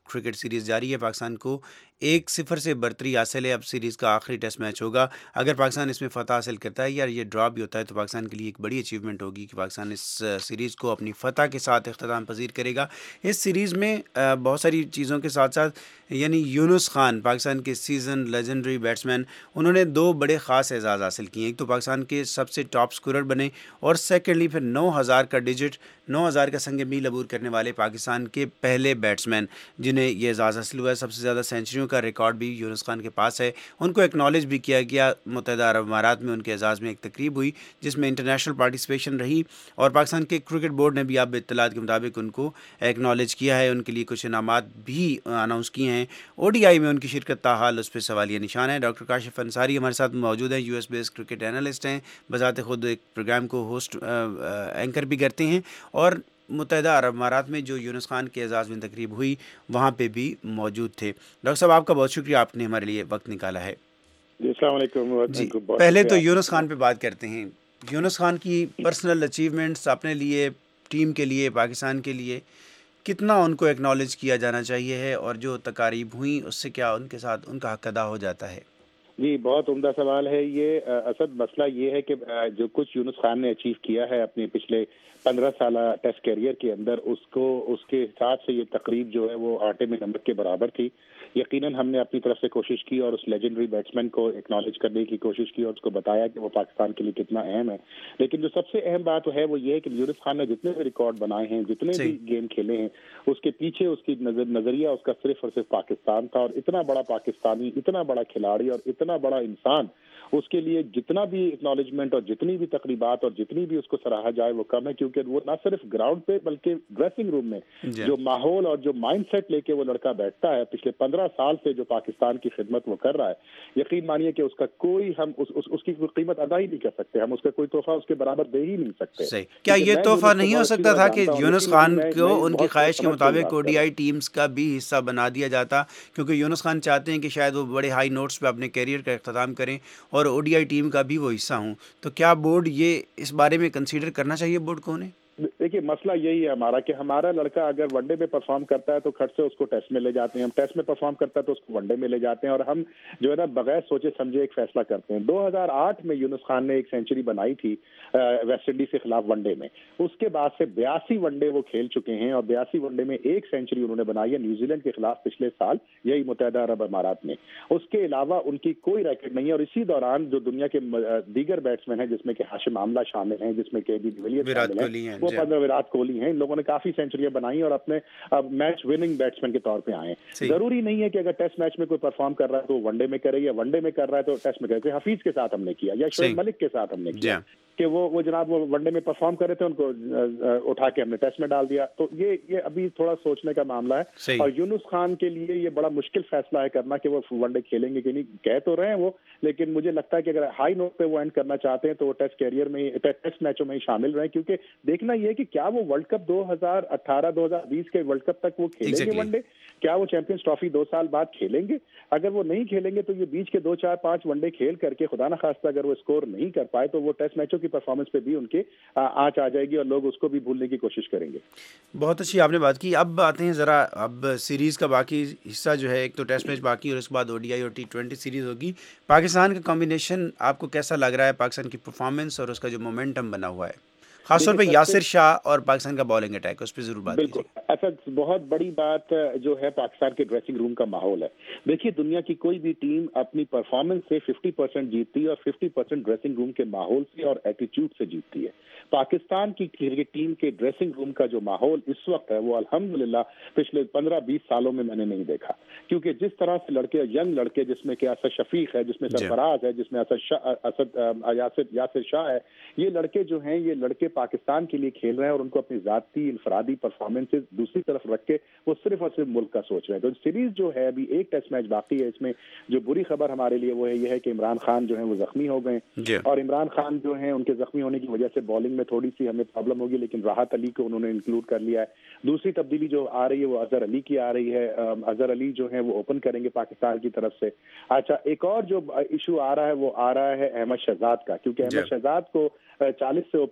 [SPEAKER 2] کرکٹ سیریز جاری ہے. پاکستان کو ایک صفر سے برتری حاصل ہے. اب سیریز کا آخری ٹیسٹ میچ ہوگا. اگر پاکستان اس میں فتح حاصل کرتا ہے یا یہ ڈرا بھی ہوتا ہے تو پاکستان کے لیے ایک بڑی اچیومنٹ ہوگی کہ پاکستان اس سیریز کو اپنی فتح کے ساتھ اختتام پذیر کرے گا. اس سیریز میں بہت ساری چیزوں کے ساتھ ساتھ یعنی یونس خان پاکستان کے سیزن لیجنڈری بیٹسمین, انہوں نے دو بڑے خاص اعزاز حاصل کیے. ایک تو پاکستان کے سب سے ٹاپ اسکورر بنے اور سیکنڈلی پھر نو ہزار کا ڈیجٹ نو ہزار کا سنگ میل عبور کرنے والے پاکستان کے پہلے بیٹسمین جنہیں یہ اعزاز حاصل ہوا ہے. سب سے زیادہ سینچریوں کا ریکارڈ بھی یونس خان کے پاس ہے. ان کو ایکنالج بھی کیا گیا. متحدہ عرب امارات میں ان کے اعزاز میں ایک تقریب ہوئی جس میں انٹرنیشنل پارٹیسپیشن رہی اور پاکستان کے کرکٹ بورڈ نے بھی آپ اطلاعات کے مطابق ان کو ایکنالج کیا ہے. ان کے لیے کچھ انعامات بھی اناؤنس کیے ہیں. او ڈی آئی میں ان کی شرکت تاحال اس پہ سوالیہ نشان ہے. ڈاکٹر کاشف انصاری ہمارے ساتھ موجود ہیں. U S based cricket analyst ہیں, بذات خود ایک پروگرام کو ہوسٹ اینکر بھی کرتے ہیں اور متحدہ عرب امارات میں جو یونس خان کے اعزاز میں تقریب ہوئی وہاں پہ بھی موجود تھے. ڈاکٹر صاحب آپ کا بہت شکریہ, آپ نے ہمارے لیے وقت نکالا ہے.
[SPEAKER 11] السلام علیکم.
[SPEAKER 2] جی پہلے تو یونس خان پہ بات کرتے ہیں. یونس خان کی پرسنل اچیومنٹس اپنے لیے, ٹیم کے لیے, پاکستان کے لیے کتنا ان کو ایکنالج کیا جانا چاہیے ہے اور جو تقاریب ہوئیں اس سے کیا ان کے ساتھ ان کا حق ادا ہو جاتا ہے؟
[SPEAKER 11] جی بہت عمدہ سوال ہے یہ. اصل مسئلہ یہ ہے کہ جو کچھ یونس خان نے اچیو کیا ہے اپنے پچھلے پندرہ سالہ ٹیسٹ کیریئر کے اندر, اس کو اس کے حساب سے یہ تقریب جو ہے وہ آٹے میں نمک کے برابر تھی. یقیناً ہم نے اپنی طرف سے کوشش کی اور اس لیجنڈری بیٹسمین کو ایکنالج کرنے کی کوشش کی اور اس کو بتایا کہ وہ پاکستان کے لیے کتنا اہم ہے. لیکن جو سب سے اہم بات ہے وہ یہ ہے کہ یونس خان نے جتنے بھی ریکارڈ بنائے ہیں, جتنے بھی گیم کھیلے ہیں, اس کے پیچھے اس کی نظریہ اس کا صرف اور صرف پاکستان تھا. اور اتنا بڑا پاکستانی, اتنا بڑا کھلاڑی اور اتنا بڑا انسان, اس کے لیے جتنا بھی اکنالجمنٹ اور جتنی بھی تقریبات اور جتنی بھی اس کو سراہا جائے وہ کم ہے. کیونکہ وہ نہ صرف گراؤنڈ پہ بلکہ ڈریسنگ روم میں جو ماحول اور جو مائنڈ سیٹ لے کے وہ لڑکا بیٹھتا ہے پچھلے پندرہ سال سے جو پاکستان کی خدمت وہ کر رہا ہے, یقین مانیے کہ اس کا کوئی ہم اس, اس, اس کی کوئی قیمت ادا ہی نہیں کر سکتے. ہم اس کا کوئی تحفہ اس کے برابر دے ہی نہیں سکتے.
[SPEAKER 2] صحیح. کیا یہ تحفہ نہیں ہو سکتا تھا کہ یونس خان کو ان کی خواہش کے مطابق او ڈی آئی ٹیمز کا بھی حصہ بنا دیا جاتا؟ کیونکہ یونس خان چاہتے ہیں کہ شاید وہ بڑے ہائی نوٹس پہ اپنے کیریئر کا اختتام کریں اور او ڈی آئی ٹیم کا بھی وہ حصہ ہوں. تو کیا بورڈ یہ اس بارے میں کنسیڈر کرنا چاہیے بورڈ کو؟ انہیں
[SPEAKER 11] دیکھیے مسئلہ یہی ہے ہمارا کہ ہمارا لڑکا اگر ون ڈے میں پرفارم کرتا ہے تو کھٹ سے اس کو ٹیسٹ میں لے جاتے ہیں, ہم ٹیسٹ میں پرفارم کرتا ہے تو اس کو ون ڈے میں لے جاتے ہیں, اور ہم جو ہے نا بغیر سوچے سمجھے ایک فیصلہ کرتے ہیں. دو ہزار آٹھ میں یونس خان نے ایک سینچری بنائی تھی ویسٹ انڈیز کے خلاف ون ڈے میں. اس کے بعد سے بیاسی ون ڈے وہ کھیل چکے ہیں اور بیاسی ون ڈے میں ایک سینچری انہوں نے بنائی ہے نیوزی لینڈ کے خلاف پچھلے سال, یہی متحدہ عرب امارات میں. اس کے علاوہ ان کی کوئی ریکٹ نہیں ہے. اور اسی دوران جو دنیا کے دیگر بیٹسمین ہیں جس میں کہ ہاشم آملہ شامل ہیں, جس میں کہ ڈی ویلیئرز شامل ہیں, وہ پندرہ وراٹ کوہلی ہیں, ان لوگوں نے کافی سینچریاں بنائی اور اپنے میچ وننگ بیٹسمین کے طور پہ آئے ہیں. ضروری نہیں ہے کہ اگر ٹیسٹ میچ میں کوئی پرفارم کر رہا ہے تو ون ڈے میں کرے, یا ون ڈے میں کر رہا ہے تو ٹیسٹ میں کرے. حفیظ کے ساتھ ہم نے کیا, یا شعیب ملک کے ساتھ ہم نے کیا کہ وہ وہ جناب وہ ون ڈے میں پرفارم کر رہے تھے, ان کو اٹھا کے ہم نے ٹیسٹ میں ڈال دیا. تو یہ یہ ابھی تھوڑا سوچنے کا معاملہ ہے. اور یونس خان کے لیے یہ بڑا مشکل فیصلہ ہے کرنا کہ وہ ون ڈے کھیلیں گے کہ نہیں. کہہ تو رہے ہیں وہ, لیکن مجھے لگتا ہے کہ اگر ہائی نوٹ پہ وہ اینڈ کرنا چاہتے ہیں تو وہ ٹیسٹ کیریئر میں ٹیسٹ میچوں میں ہی شامل رہیں. کیونکہ دیکھنا یہ ہے کہ کیا وہ ورلڈ کپ دو ہزار اٹھارہ دو ہزار بیس کے ورلڈ کپ تک وہ کھیلیں گے ون ڈے, کیا وہ چیمپئنز ٹرافی دو سال بعد کھیلیں گے. اگر وہ نہیں کھیلیں گے تو یہ بیچ کے دو چار پانچ ون ڈے کھیل کر کے خدا نہ خواستہ اگر وہ اسکور نہیں کر پائے تو وہ ٹیسٹ میچوں کی پرفارمنس پہ بھی ان کے آنچ آ جائے گی اور لوگ اس کو بھی بھولنے کی کوشش کریں گے.
[SPEAKER 2] بہت اچھی آپ نے بات کی. اب آتے ہیں ذرا, اب سیریز کا باقی حصہ جو ہے, ایک تو ٹیسٹ میچ باقی اور اس کے بعد او ڈی آئی اور ٹی ٹوینٹی سیریز ہوگی. پاکستان کا کمبینیشن آپ کو کیسا لگ رہا ہے؟ پاکستان کی پرفارمنس اور اس کا جو مومنٹم بنا ہوا ہے, خاص طور پہ یاسر شاہ اور پاکستان کا بالنگ اٹیک, اس پہ ضرور بات
[SPEAKER 11] بالکل. ایسا بہت بڑی بات جو ہے پاکستان کے ڈریسنگ روم کا ماحول ہے. دیکھیے دنیا کی کوئی بھی ٹیم اپنی پرفارمنس سے ففٹی پرسینٹ جیتتی ہے اور ففٹی پرسینٹ ڈریسنگ روم کے ماحول سے اور ایٹیچیوڈ سے جیتتی ہے. پاکستان کی کرکٹ ٹیم کے ڈریسنگ روم کا جو ماحول اس وقت ہے وہ الحمدللہ پچھلے پندرہ بیس سالوں میں میں نے نہیں دیکھا. کیونکہ جس طرح سے لڑکے, ینگ لڑکے, جس میں کہ اسد شفیق ہے, جس میں سرفراز ہے, جس میں اسد شاہ, اسد یاسر یاسر شاہ ہے, یہ لڑکے جو ہیں یہ لڑکے پاکستان کے لیے کھیل رہے ہیں اور ان کو اپنی ذاتی انفرادی پرفارمنسز دوسری طرف رکھ کے وہ صرف اور صرف ملک کا سوچ رہے ہیں. تو سیریز جو ہے ابھی ایک ٹیسٹ میچ باقی ہے. اس میں جو بری خبر ہمارے لیے وہ ہے یہ ہے کہ عمران خان جو ہیں وہ زخمی ہو گئے, اور عمران خان جو ہیں ان کے زخمی ہونے کی وجہ سے بالنگ میں تھوڑی سی ہمیں پرابلم ہوگی, لیکن راحت علی کو انہوں نے انکلوڈ کر لیا ہے. دوسری تبدیلی جو آ رہی ہے وہ اظہر علی کی آ رہی ہے. اظہر علی جو ہیں وہ اوپن کریں گے پاکستان کی طرف سے. اچھا, ایک اور جو ایشو آ رہا ہے وہ آ رہا ہے احمد شہزاد کا, کیونکہ احمد شہزاد کو چالیس سے اوپر ون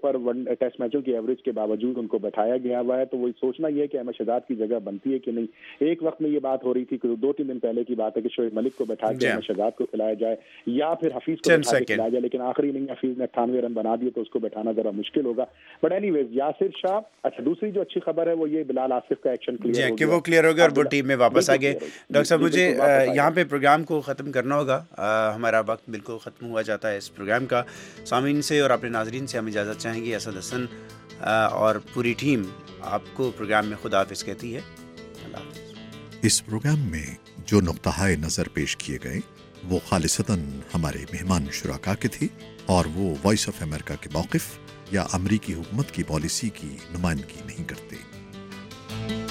[SPEAKER 11] टेस्ट मैचों की एवरेज के बावजूद उनको बैठाया गया हुआ है। तो वही सोचना ये है कि अहमद शहजाद की जगह बनती है कि नहीं। एक वक्त में ये बात हो रही थी कि दो तीन दिन पहले की बात है कि शोएब मलिक को बैठा के अहमद शहजाद को खिलाया जाए या फिर हफीज को बैठा के खिलाया जाए, लेकिन आखिरी इनिंग हफीज ने अट्ठानवे रन बना दिए तो उसको बैठाना जरा मुश्किल होगा। बट एनीवेज यासिर शाह, अच्छा दूसरी जो अच्छी खबर है वो ये बिलाल आसिफ का एक्शन क्लियर हो गया, वो क्लियर हो गया और वो टीम में वापस आ गए। डॉक्टर साहब मुझे यहाँ पे प्रोग्राम को ख़त्म करना होगा, हमारा वक्त बिल्कुल ख़त्म हुआ जाता है इस प्रोग्राम का। सामीन से और अपने नाजरीन से हम इजाज़त चाहेंगे। असद हसन और पूरी टीम आपको प्रोग्राम में खुदा हाफिज़ कहती है।
[SPEAKER 12] इस प्रोग्राम में जो नुक्ता नज़र पेश किए गए वो खालिसतन हमारे मेहमान शुराका के थे और वो वॉइस ऑफ अमेरिका के मौक़िफ़ या अमरीकी हुकूमत की पॉलिसी की नुमाइंदगी नहीं करते।